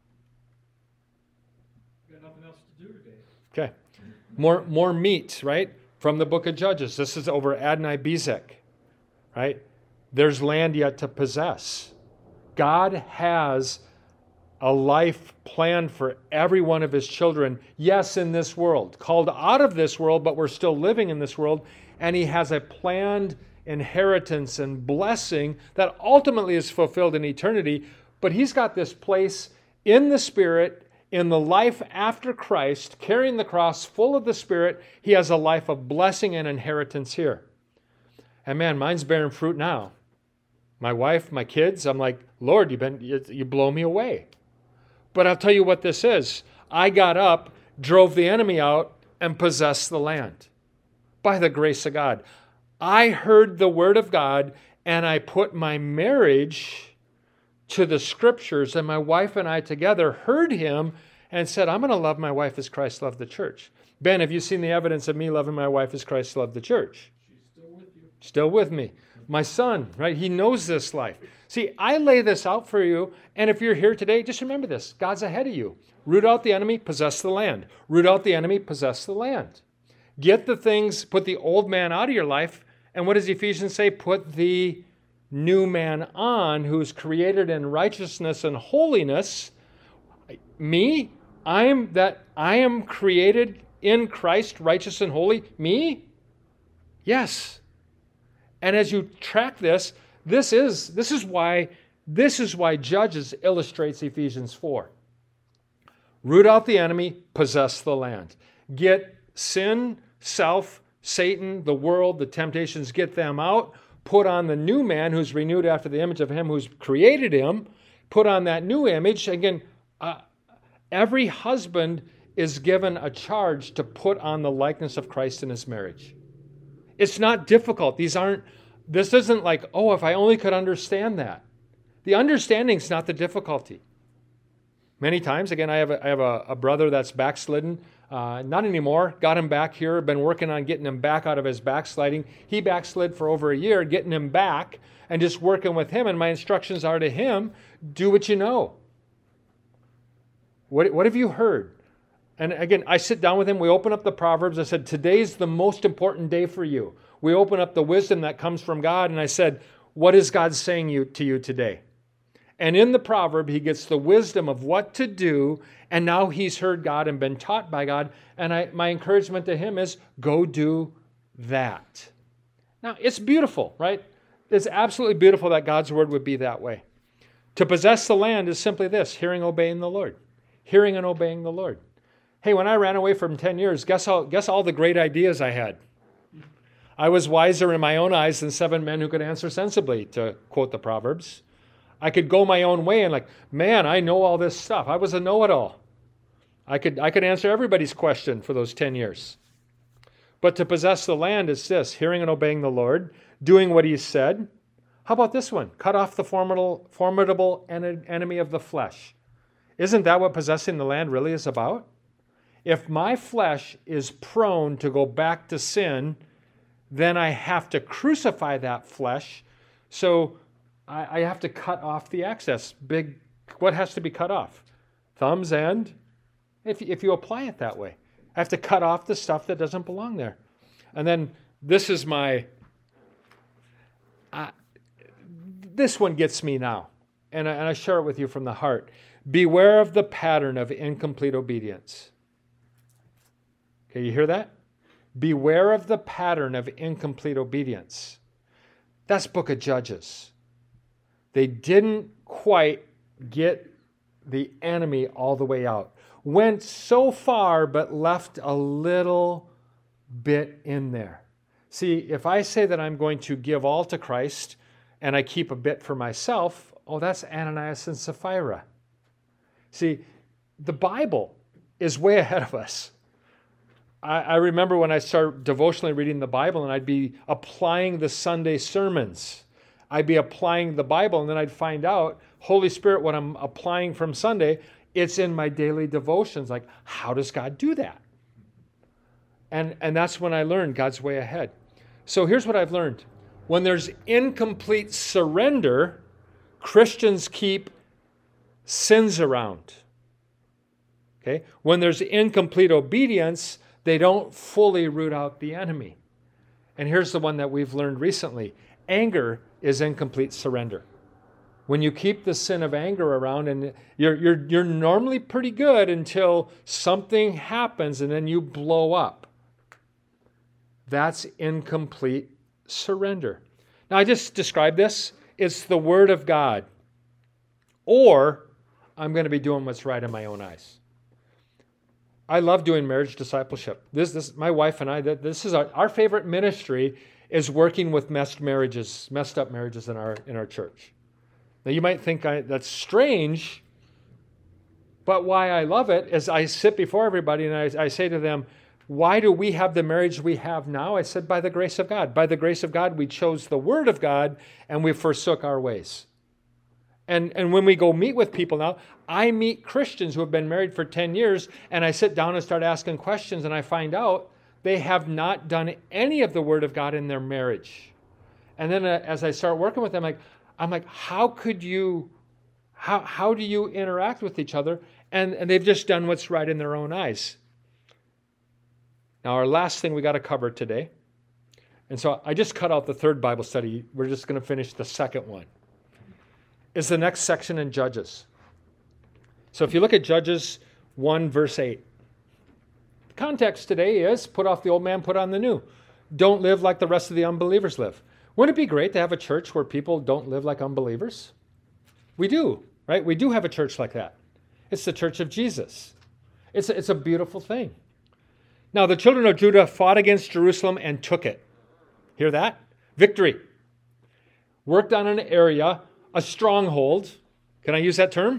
Okay. More more meat, right? From the book of Judges. This is over Adonai Bezek, right? There's land yet to possess. God has a life planned for every one of his children. Yes, in this world. Called out of this world, but we're still living in this world. And he has a planned inheritance and blessing that ultimately is fulfilled in eternity. but he's got this place in the Spirit, in the life after Christ, carrying the cross full of the Spirit. He has a life of blessing and inheritance here. And man, mine's bearing fruit now. My wife, my kids, I'm like, Lord, you've been, you, you blow me away. But I'll tell you what this is. I got up, drove the enemy out, and possessed the land by the grace of God. I heard the word of God, and I put my marriage to the scriptures, and my wife and I together heard him and said, I'm going to love my wife as Christ loved the church. Ben, have you seen the evidence of me loving my wife as Christ loved the church? She's still with you. Still with me. My son, right? He knows this life. See, I lay this out for you, and if you're here today, just remember this. God's ahead of you. Root out the enemy, possess the land. Root out the enemy, possess the land. Get the things, put the old man out of your life, and what does Ephesians say? Put the new man on, who's created in righteousness and holiness. Me? I am that I am created in Christ, righteous and holy. Me? Yes. And as you track this, this is this is why this is why Judges illustrates Ephesians four. Root out the enemy, possess the land. Get sin, self, Satan, the world, the temptations, get them out. Put on the new man who's renewed after the image of him who's created him. Put on that new image. Again, uh, every husband is given a charge to put on the likeness of Christ in his marriage. It's not difficult. These aren't, this isn't like, oh, if I only could understand that. The understanding's not the difficulty. Many times, again, I have a, I have a, a brother that's backslidden. Uh, not anymore. Got him back here. Been working on getting him back out of his backsliding. He backslid for over a year, getting him back and just working with him. And my instructions are to him, do what you know. What, what have you heard? And again, I sit down with him. We open up the Proverbs. I said, today's the most important day for you. We open up the wisdom that comes from God. And I said, what is God saying you, to you today? And in the proverb, he gets the wisdom of what to do. And now he's heard God and been taught by God. And I, my encouragement to him is, go do that. Now, it's beautiful, right? It's absolutely beautiful that God's word would be that way. To possess the land is simply this, hearing, obeying the Lord. Hearing and obeying the Lord. Hey, when I ran away from ten years, guess how, guess all the great ideas I had. I was wiser in my own eyes than seven men who could answer sensibly, to quote the Proverbs. I could go my own way and like, man, I know all this stuff. I was a know-it-all. I could, I could answer everybody's question for those ten years. But to possess the land is this, hearing and obeying the Lord, doing what he said. How about this one? Cut off the formidable, formidable enemy of the flesh. Isn't that what possessing the land really is about? If my flesh is prone to go back to sin, then I have to crucify that flesh. So I, I have to cut off the excess. Big, what has to be cut off? Thumbs and, if, if you apply it that way. I have to cut off the stuff that doesn't belong there. And then this is my, uh, this one gets me now. And I, and I share it with you from the heart. Beware of the pattern of incomplete obedience. Okay, you hear that? Beware of the pattern of incomplete obedience. That's Book of Judges. They didn't quite get the enemy all the way out. Went so far, but left a little bit in there. See, if I say that I'm going to give all to Christ and I keep a bit for myself, oh, that's Ananias and Sapphira. See, the Bible is way ahead of us. I, I remember when I started devotionally reading the Bible and I'd be applying the Sunday sermons. I'd be applying the Bible and then I'd find out, Holy Spirit, what I'm applying from Sunday, it's in my daily devotions. Like, how does God do that? And, and that's when I learned God's way ahead. So here's what I've learned. When there's incomplete surrender, Christians keep sins around. Okay? When there's incomplete obedience, they don't fully root out the enemy. And here's the one that we've learned recently. Anger is incomplete surrender. When you keep the sin of anger around, and you're, you're, you're normally pretty good until something happens and then you blow up. That's incomplete surrender. Now, I just described this. It's the Word of God. or I'm going to be doing what's right in my own eyes. I love doing marriage discipleship. This, this, my wife and I, this is our, our favorite ministry is working with messed marriages, messed up marriages in our in our church. Now you might think I, that's strange, but why I love it is I sit before everybody and I, I say to them, why do we have the marriage we have now? I said, by the grace of God. By the grace of God, we chose the Word of God and we forsook our ways. And, and when we go meet with people now, I meet Christians who have been married for ten years, and I sit down and start asking questions, and I find out they have not done any of the Word of God in their marriage. And then uh, as I start working with them, like, I'm like, how could you, how, how do you interact with each other? And, and they've just done what's right in their own eyes. Now, our last thing we got to cover today, and so I just cut out the third Bible study. We're just going to finish the second one, is the next section in Judges. So if you look at Judges one, verse eight, the context today is put off the old man, put on the new. Don't live like the rest of the unbelievers live. Wouldn't it be great to have a church where people don't live like unbelievers? We do, right? We do have a church like that. It's the church of Jesus. It's a, it's a beautiful thing. Now, the children of Judah fought against Jerusalem and took it. Hear that? Victory. Worked on an area, a stronghold. Can I use that term?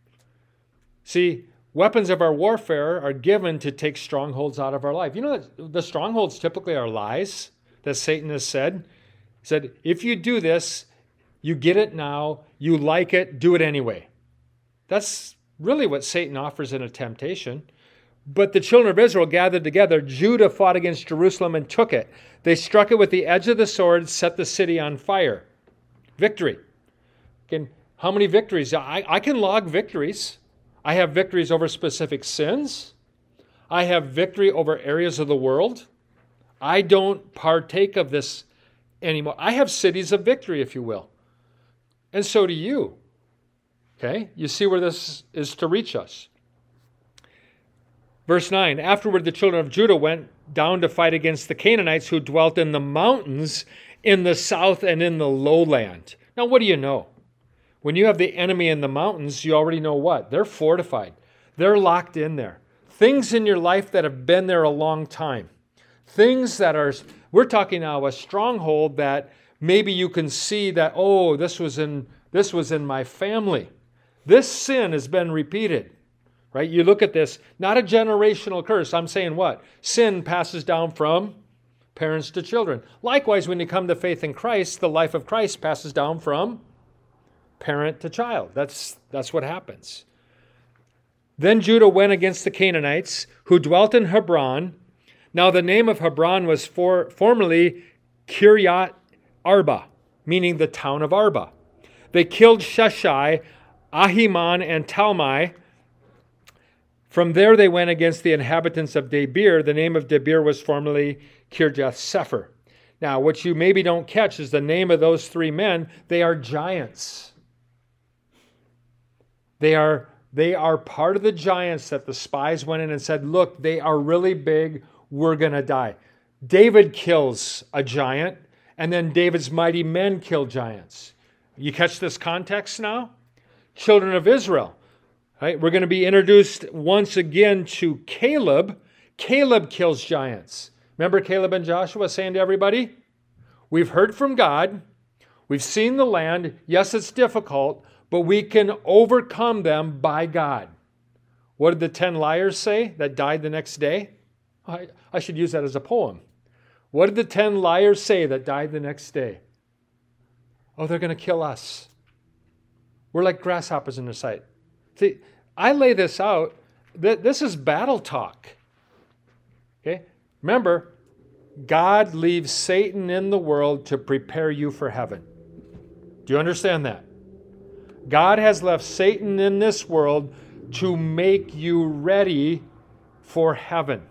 See, weapons of our warfare are given to take strongholds out of our life. You know that the strongholds typically are lies that Satan has said. He said, if you do this, you get it now, you like it, do it anyway. That's really what Satan offers in a temptation. But the children of Israel gathered together. Judah fought against Jerusalem and took it. They struck it with the edge of the sword, set the city on fire. Victory. Can, how many victories? I, I can log victories. I have victories over specific sins. I have victory over areas of the world. I don't partake of this anymore. I have cities of victory, if you will. And so do you. Okay? You see where this is to reach us. Verse nine, afterward the children of Judah went down to fight against the Canaanites who dwelt in the mountains in the south and in the lowland. Now, what do you know? When you have the enemy in the mountains, you already know what? They're fortified. They're locked in there. Things in your life that have been there a long time. Things that are, we're talking now a stronghold that maybe you can see that, oh, this was in, this was in my family. This sin has been repeated. Right? You look at this, not a generational curse. I'm saying what? Sin passes down from parents to children. Likewise, when you come to faith in Christ, the life of Christ passes down from parent to child. That's, that's what happens. Then Judah went against the Canaanites who dwelt in Hebron. Now the name of Hebron was for, formerly Kiryat Arba, meaning the town of Arba. They killed Sheshai, Ahiman, and Talmai. From there they went against the inhabitants of Debir. The name of Debir was formerly Kirjath Sepher. Now, what you maybe don't catch is the name of those three men. They are giants. They are, they are part of the giants that the spies went in and said, look, they are really big. We're going to die. David kills a giant, and then David's mighty men kill giants. You catch this context now? Children of Israel. Right, we're going to be introduced once again to Caleb. Caleb kills giants. Remember Caleb and Joshua saying to everybody, we've heard from God. We've seen the land. Yes, it's difficult, but we can overcome them by God. What did the ten liars say that died the next day? I, I should use that as a poem. What did the ten liars say that died the next day? Oh, they're going to kill us. We're like grasshoppers in their sight. See, I lay this out. This is battle talk. Okay? Remember, God leaves Satan in the world to prepare you for heaven. Do you understand that? God has left Satan in this world to make you ready for heaven.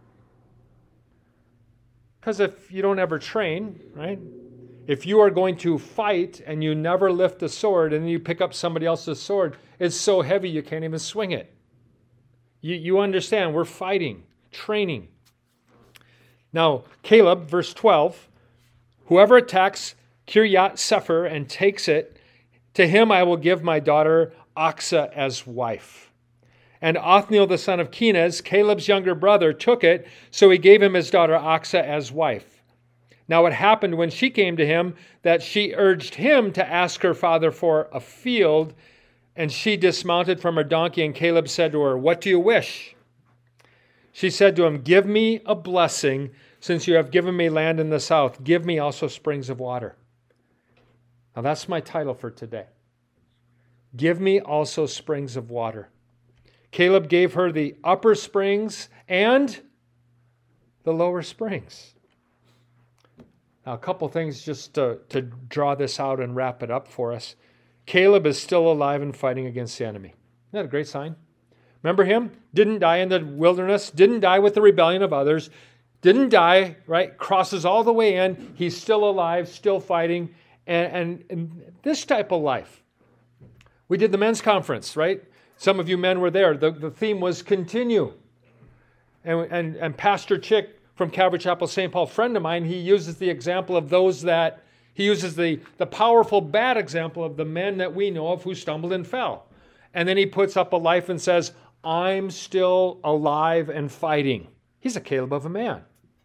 Because if you don't ever train, right? If you are going to fight and you never lift a sword and then you pick up somebody else's sword, it's so heavy you can't even swing it. You, you understand, we're fighting, training. Now, Caleb, verse twelve, whoever attacks Kiryat Sepher and takes it, to him I will give my daughter Achsah as wife. And Othniel the son of Kenaz, Caleb's younger brother, took it, so he gave him his daughter Achsah as wife. Now it happened when she came to him that she urged him to ask her father for a field, and she dismounted from her donkey, and Caleb said to her, "What do you wish?" She said to him, "Give me a blessing, since you have given me land in the south. Give me also springs of water." Now that's my title for today. Give me also springs of water. Caleb gave her the upper springs and the lower springs. Now, a couple things just to, to draw this out and wrap it up for us. Caleb is still alive and fighting against the enemy. Isn't that a great sign? Remember him? Didn't die in the wilderness, didn't die with the rebellion of others, didn't die, right? Crosses all the way in. He's still alive, still fighting. And, and, and this type of life. We did the men's conference, right? Some of you men were there. The, the theme was continue. And, and, and Pastor Chick from Calvary Chapel Saint Paul, friend of mine, he uses the example of those that, he uses the, the powerful bad example of the men that we know of who stumbled and fell. And then he puts up a life and says, I'm still alive and fighting. He's a Caleb of a man.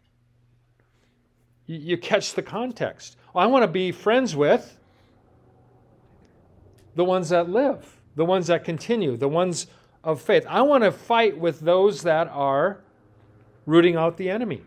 You, you catch the context. Well, I want to be friends with the ones that live. The ones that continue, the ones of faith. I want to fight with those that are rooting out the enemy.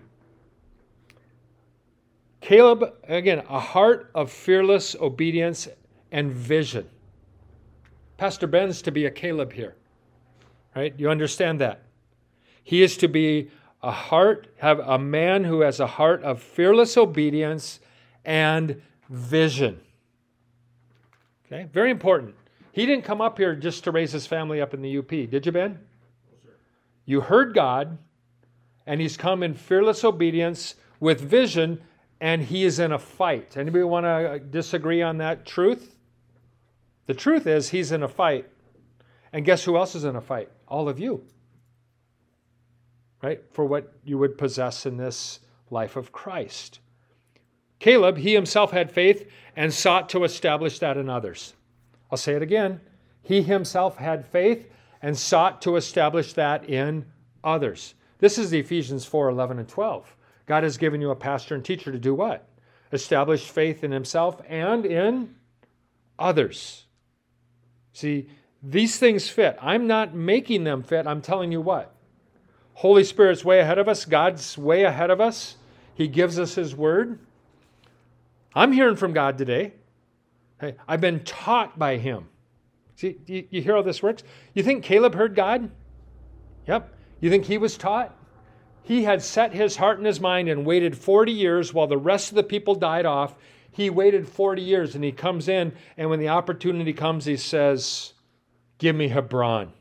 Caleb, again, a heart of fearless obedience and vision. Pastor Ben's to be a Caleb here, right? You understand that? He is to be a heart, have a man who has a heart of fearless obedience and vision. Okay, very important. He didn't come up here just to raise his family up in the U P. Did you, Ben? No, sir. You heard God, and he's come in fearless obedience with vision, and he is in a fight. Anybody want to disagree on that truth? The truth is he's in a fight. And guess who else is in a fight? All of you. Right? For what you would possess in this life of Christ. Caleb, he himself had faith and sought to establish that in others. I'll say it again. He himself had faith and sought to establish that in others. This is Ephesians four, eleven, and twelve. God has given you a pastor and teacher to do what? Establish faith in himself and in others. See, these things fit. I'm not making them fit. I'm telling you what. Holy Spirit's way ahead of us. God's way ahead of us. He gives us his word. I'm hearing from God today. Hey, I've been taught by him. See, you, you hear how this works? You think Caleb heard God? Yep. You think he was taught? He had set his heart and his mind and waited forty years while the rest of the people died off. He waited forty years and he comes in, and when the opportunity comes, he says, give me Hebron.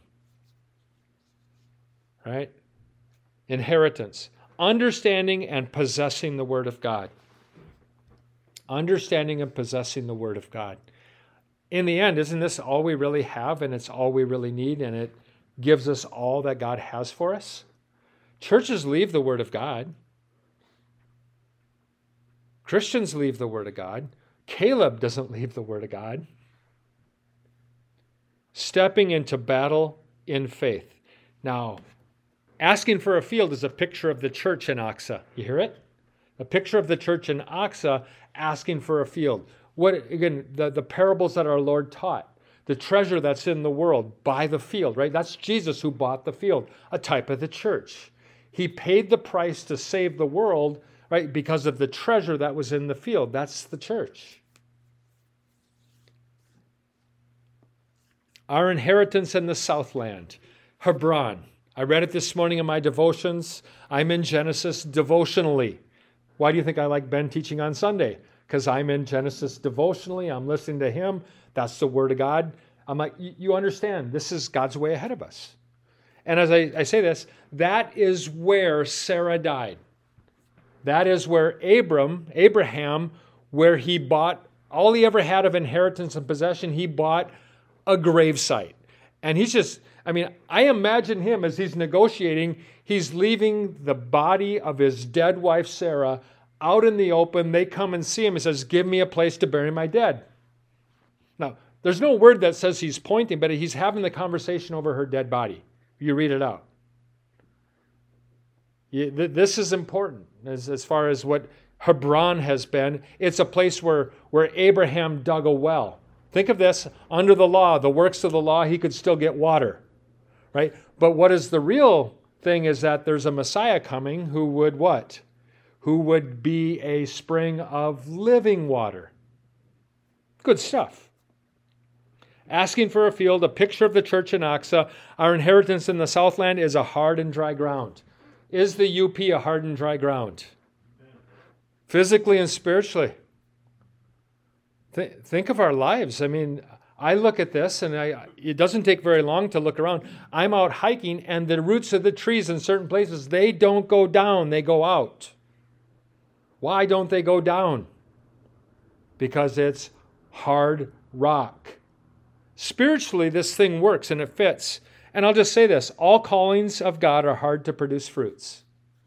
Right? Inheritance. Understanding and possessing the Word of God. Understanding and possessing the Word of God. In the end, isn't this all we really have, and it's all we really need, and it gives us all that God has for us? Churches leave the Word of God. Christians leave the Word of God. Caleb doesn't leave the Word of God. Stepping into battle in faith. Now, asking for a field is a picture of the church in Achsah. You hear it? A picture of the church in Achsah asking for a field. What again, the, the parables that our Lord taught. The treasure that's in the world, buy the field, right? That's Jesus who bought the field, a type of the church. He paid the price to save the world, right, because of the treasure that was in the field. That's the church. Our inheritance in the Southland, Hebron. I read it this morning in my devotions. I'm in Genesis devotionally. Why do you think I like Ben teaching on Sunday? Because I'm in Genesis devotionally. I'm listening to him. That's the Word of God. I'm like, you understand, this is God's way ahead of us. And as I, I say this, that is where Sarah died. That is where Abram, Abraham, where he bought, all he ever had of inheritance and possession, he bought a gravesite. And he's just, I mean, I imagine him as he's negotiating, he's leaving the body of his dead wife, Sarah, out in the open. They come and see him and says, give me a place to bury my dead. Now, There's no word that says he's pointing, but he's having the conversation over her dead body. You read it out. You, th- this is important as, as far as what Hebron has been. It's a place where, where Abraham dug a well. Think of this, under the law, the works of the law, he could still get water, right? But what is the real thing is that there's a Messiah coming who would what? Who would be a spring of living water. Good stuff. Asking for a field, a picture of the church in Achsa. Our inheritance in the Southland is a hard and dry ground. Is the U P a hard and dry ground? Physically and spiritually. Th- think of our lives. I mean, I look at this, and I, it doesn't take very long to look around. I'm out hiking, and the roots of the trees in certain places, they don't go down, they go out. Why don't they go down? Because it's hard rock. Spiritually, this thing works, and it fits. And I'll just say this, all callings of God are hard to produce fruits.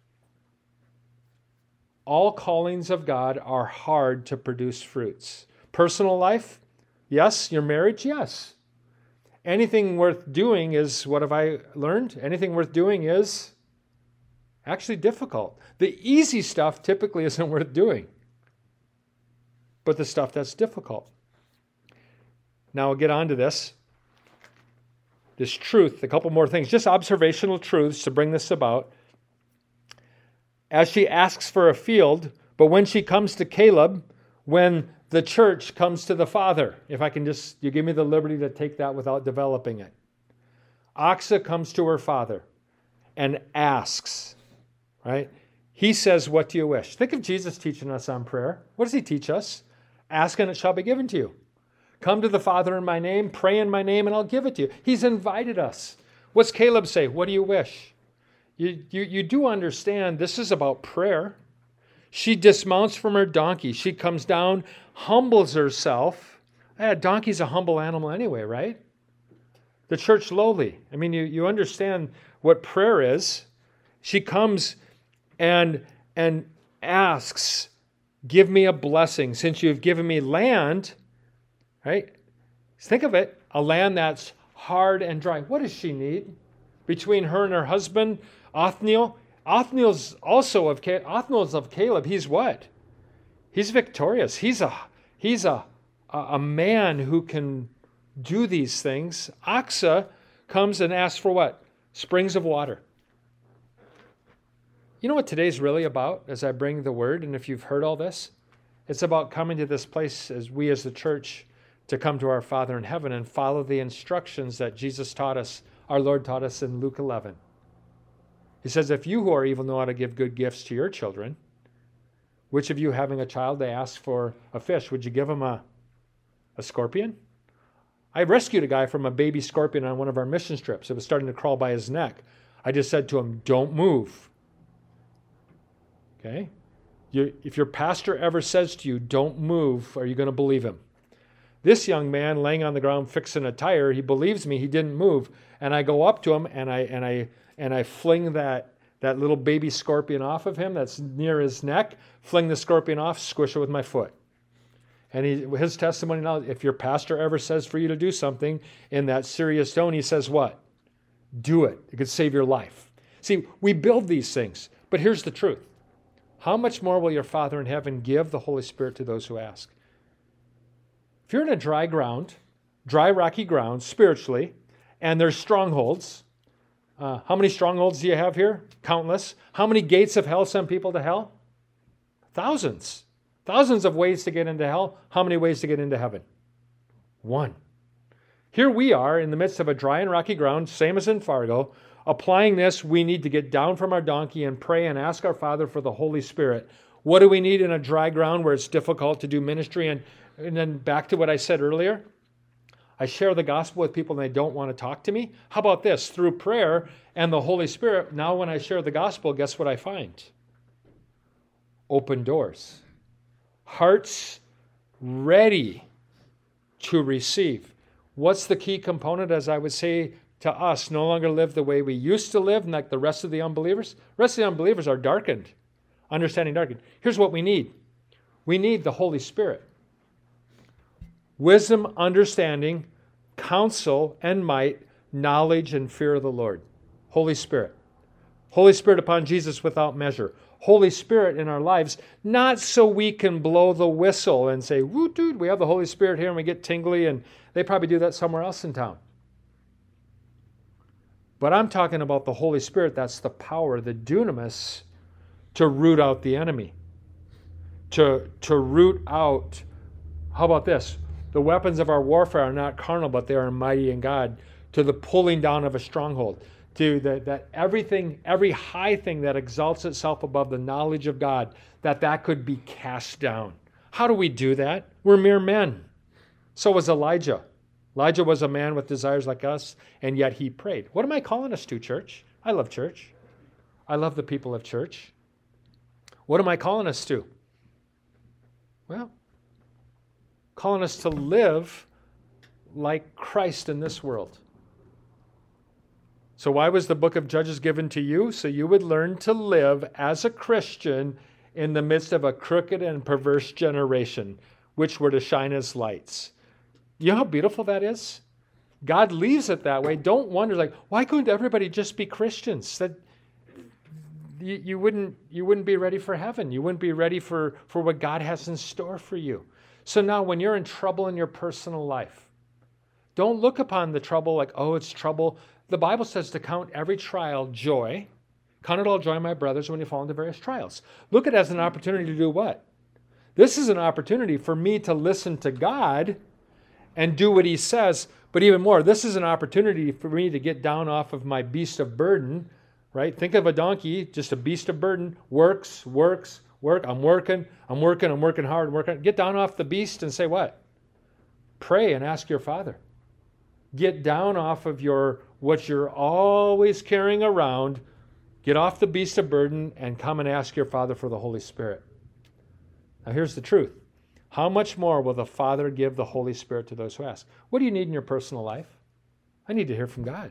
All callings of God are hard to produce fruits. Personal life? Yes. Your marriage? Yes. Anything worth doing is, what have I learned? Anything worth doing is actually difficult. The easy stuff typically isn't worth doing, but the stuff that's difficult. Now I'll get on to this. This truth, a couple more things, just observational truths to bring this about. As she asks for a field, but when she comes to Caleb, when the church comes to the Father, if I can just, you give me the liberty to take that without developing it. Achsa comes to her father and asks, right? He says, what do you wish? Think of Jesus teaching us on prayer. What does he teach us? Ask and it shall be given to you. Come to the Father in my name, pray in my name, and I'll give it to you. He's invited us. What's Caleb say? What do you wish? You, you, you do understand this is about prayer. She dismounts from her donkey. She comes down, humbles herself. A donkey's a humble animal anyway, right? The church lowly. I mean, you, you understand what prayer is. She comes and, and asks, give me a blessing. Since you've given me land, right? Think of it, a land that's hard and dry. What does she need? Between her and her husband, Othniel. Othniel's also of Othniel's of Caleb. He's what? He's victorious. He's a he's a a man who can do these things. Achsa comes and asks for what? Springs of water. You know what today's really about as I bring the word, and if you've heard all this, it's about coming to this place as we as the church to come to our Father in heaven and follow the instructions that Jesus taught us, our Lord taught us in Luke eleven. He says, if you who are evil know how to give good gifts to your children, which of you having a child, they ask for a fish, would you give him a, a scorpion? I rescued a guy from a baby scorpion on one of our mission trips. It was starting to crawl by his neck. I just said to him, don't move. Okay? You, if your pastor ever says to you, don't move, are you going to believe him? This young man laying on the ground fixing a tire, he believes me, he didn't move. And I go up to him and I and I and I fling that, that little baby scorpion off of him that's near his neck, fling the scorpion off, squish it with my foot. And he, his testimony now, if your pastor ever says for you to do something in that serious tone, he says what? Do it. It could save your life. See, we build these things, but here's the truth. How much more will your Father in heaven give the Holy Spirit to those who ask? If you're in a dry ground, dry, rocky ground, spiritually, and there's strongholds, uh, how many strongholds do you have here? Countless. How many gates of hell send people to hell? Thousands. Thousands of ways to get into hell. How many ways to get into heaven? One. Here we are in the midst of a dry and rocky ground, same as in Fargo. Applying this, we need to get down from our donkey and pray and ask our Father for the Holy Spirit. What do we need in a dry ground where it's difficult to do ministry? And, and then back to what I said earlier. I share the gospel with people and they don't want to talk to me. How about this? Through prayer and the Holy Spirit, now when I share the gospel, guess what I find? Open doors. Hearts ready to receive. What's the key component, as I would say to us, no longer live the way we used to live, like the rest of the unbelievers? The rest of the unbelievers are darkened, understanding darkened. Here's what we need. We need the Holy Spirit. wisdom, understanding, counsel, and might, knowledge, and fear of the Lord. Holy Spirit. Holy Spirit upon Jesus without measure. Holy Spirit in our lives, not so we can blow the whistle and say, woo, dude, we have the Holy Spirit here and we get tingly, and they probably do that somewhere else in town. But I'm talking about the Holy Spirit. That's the power, the dunamis, to root out the enemy. To, to root out, how about this? The weapons of our warfare are not carnal, but they are mighty in God, to the pulling down of a stronghold. To the, that everything, every high thing that exalts itself above the knowledge of God, that that could be cast down. How do we do that? We're mere men. So was Elijah. Elijah was a man with desires like us, and yet he prayed. What am I calling us to, church? I love church. I love the people of church. What am I calling us to? Well, calling us to live like Christ in this world. So why was the book of Judges given to you? So you would learn to live as a Christian in the midst of a crooked and perverse generation, which were to shine as lights. You know how beautiful that is? God leaves it that way. Don't wonder, like, why couldn't everybody just be Christians? That you, you wouldn't you wouldn't be ready for heaven. You wouldn't be ready for, for what God has in store for you. So now when you're in trouble in your personal life, don't look upon the trouble like, oh, it's trouble. The Bible says to count every trial joy. Count it all joy, my brothers, when you fall into various trials. Look at it as an opportunity to do what? This is an opportunity for me to listen to God and do what he says. But even more, this is an opportunity for me to get down off of my beast of burden, right? Think of a donkey, just a beast of burden, works, works, work. I'm working, I'm working, I'm working hard, working. Get down off the beast and say what? Pray and ask your Father. Get down off of your what you're always carrying around. Get off the beast of burden and come and ask your Father for the Holy Spirit. Now here's the truth. How much more will the Father give the Holy Spirit to those who ask? What do you need in your personal life? I need to hear from God.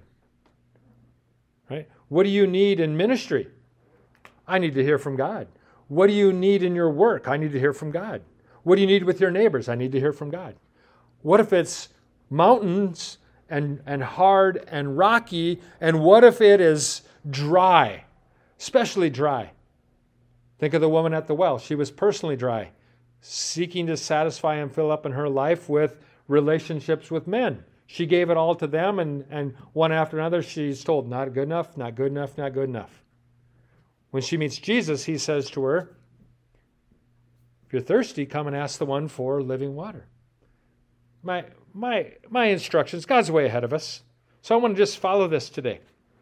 Right? What do you need in ministry? I need to hear from God. What do you need in your work? I need to hear from God. What do you need with your neighbors? I need to hear from God. What if it's mountains and, and hard and rocky, and what if it is dry, especially dry? Think of the woman at the well. She was personally dry, seeking to satisfy and fill up in her life with relationships with men. She gave it all to them, and, and one after another, she's told, not good enough, not good enough, not good enough. When she meets Jesus, he says to her, if you're thirsty, come and ask the one for living water. My, my, my instructions, God's way ahead of us. So I want to just follow this today.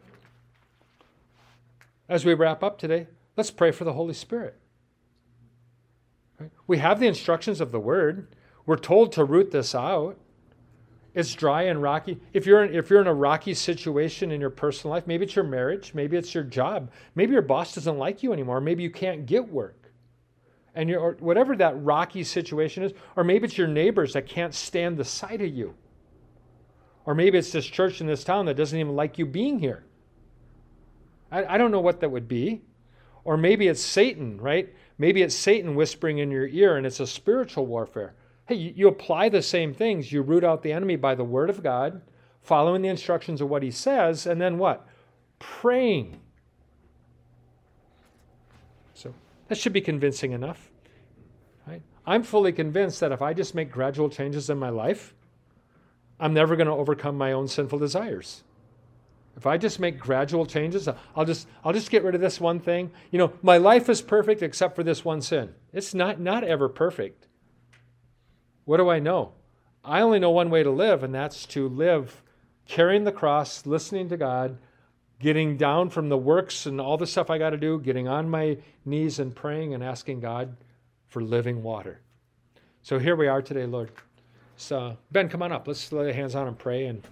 As we wrap up today, let's pray for the Holy Spirit. Right? We have the instructions of the Word. We're told to root this out. It's dry and rocky. If you're in, if you're in a rocky situation in your personal life, maybe it's your marriage, maybe it's your job, maybe your boss doesn't like you anymore, maybe you can't get work. And you're, or whatever that rocky situation is, or maybe it's your neighbors that can't stand the sight of you. Or maybe it's this church in this town that doesn't even like you being here. I, I don't know what that would be. Or maybe it's Satan, right? Maybe it's Satan whispering in your ear, and it's a spiritual warfare. Hey, you, you apply the same things. You root out the enemy by the Word of God, following the instructions of what he says, and then what? Praying. So that should be convincing enough. Right? I'm fully convinced that if I just make gradual changes in my life, I'm never going to overcome my own sinful desires. If I just make gradual changes, I'll just I'll just get rid of this one thing. You know, my life is perfect except for this one sin. It's not not ever perfect. What do I know? I only know one way to live, and that's to live carrying the cross, listening to God, getting down from the works and all the stuff I got to do, getting on my knees and praying and asking God for living water. So here we are today, Lord. So Ben, come on up. Let's lay hands on and pray. And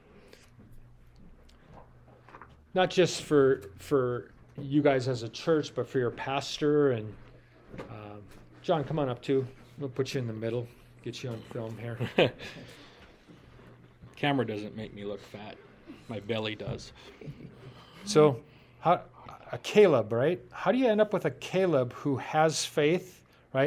not just for for you guys as a church, but for your pastor. And um, John, come on up too. We'll put you in the middle, get you on film here. Camera doesn't make me look fat. My belly does. So, how, a Caleb, right? How do you end up with a Caleb who has faith, right?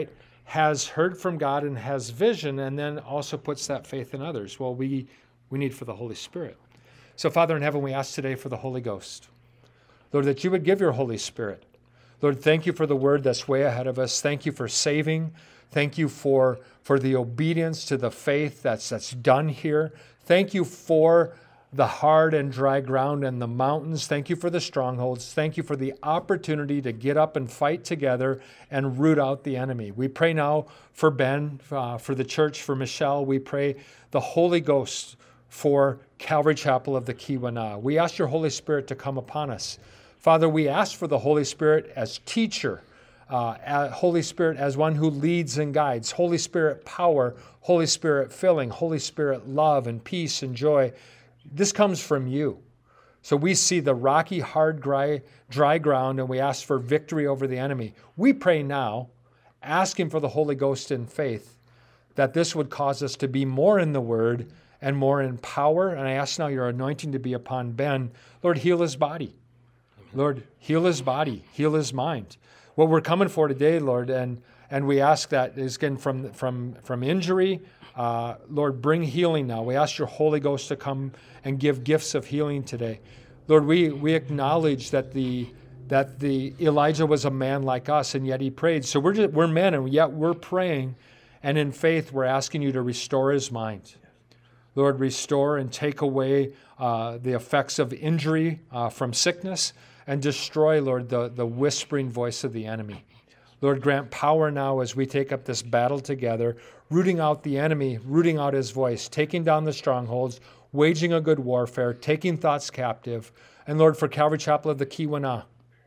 has heard from God and has vision, and then also puts that faith in others. Well, we, we need for the Holy Spirit. So, Father in heaven, we ask today for the Holy Ghost. Lord, that you would give your Holy Spirit. Lord, thank you for the word that's way ahead of us. Thank you for saving. Thank you for, for the obedience to the faith that's, that's done here. Thank you for the hard and dry ground and the mountains. Thank you for the strongholds. Thank you for the opportunity to get up and fight together and root out the enemy. We pray now for Ben, uh, for the church, for Michelle. We pray the Holy Ghost for Calvary Chapel of the Keweenaw. We ask your Holy Spirit to come upon us. Father, we ask for the Holy Spirit as teacher, uh, Holy Spirit as one who leads and guides, Holy Spirit power, Holy Spirit filling, Holy Spirit love and peace and joy. This comes from you. So we see the rocky, hard, dry, dry ground, and we ask for victory over the enemy. We pray now, asking for the Holy Ghost in faith, that this would cause us to be more in the Word and more in power. And I ask now your anointing to be upon Ben. Lord, heal his body. Lord, heal his body, heal his mind. What we're coming for today, Lord, and, and we ask that is again from, from, from injury, uh, Lord, bring healing now. We ask your Holy Ghost to come and give gifts of healing today. Lord, we, we acknowledge that the that the Elijah was a man like us, and yet he prayed. So we're just, we're men, and yet we're praying, and in faith we're asking you to restore his mind. Lord, restore and take away uh, the effects of injury uh, from sickness, and destroy, Lord, the, the whispering voice of the enemy. Lord, grant power now as we take up this battle together, rooting out the enemy, rooting out his voice, taking down the strongholds, waging a good warfare, taking thoughts captive. And Lord, for Calvary Chapel of the Keweenaw,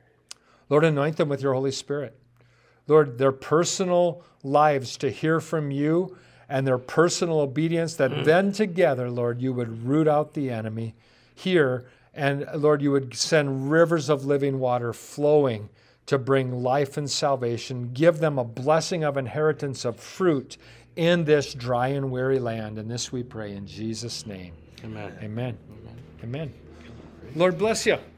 Lord, anoint them with your Holy Spirit. Lord, their personal lives to hear from you and their personal obedience, that mm. then together, Lord, you would root out the enemy here. And Lord, you would send rivers of living water flowing to bring life and salvation. Give them a blessing of inheritance of fruit in this dry and weary land. And this we pray in Jesus' name. Amen. Amen. Amen. Amen. Lord bless you.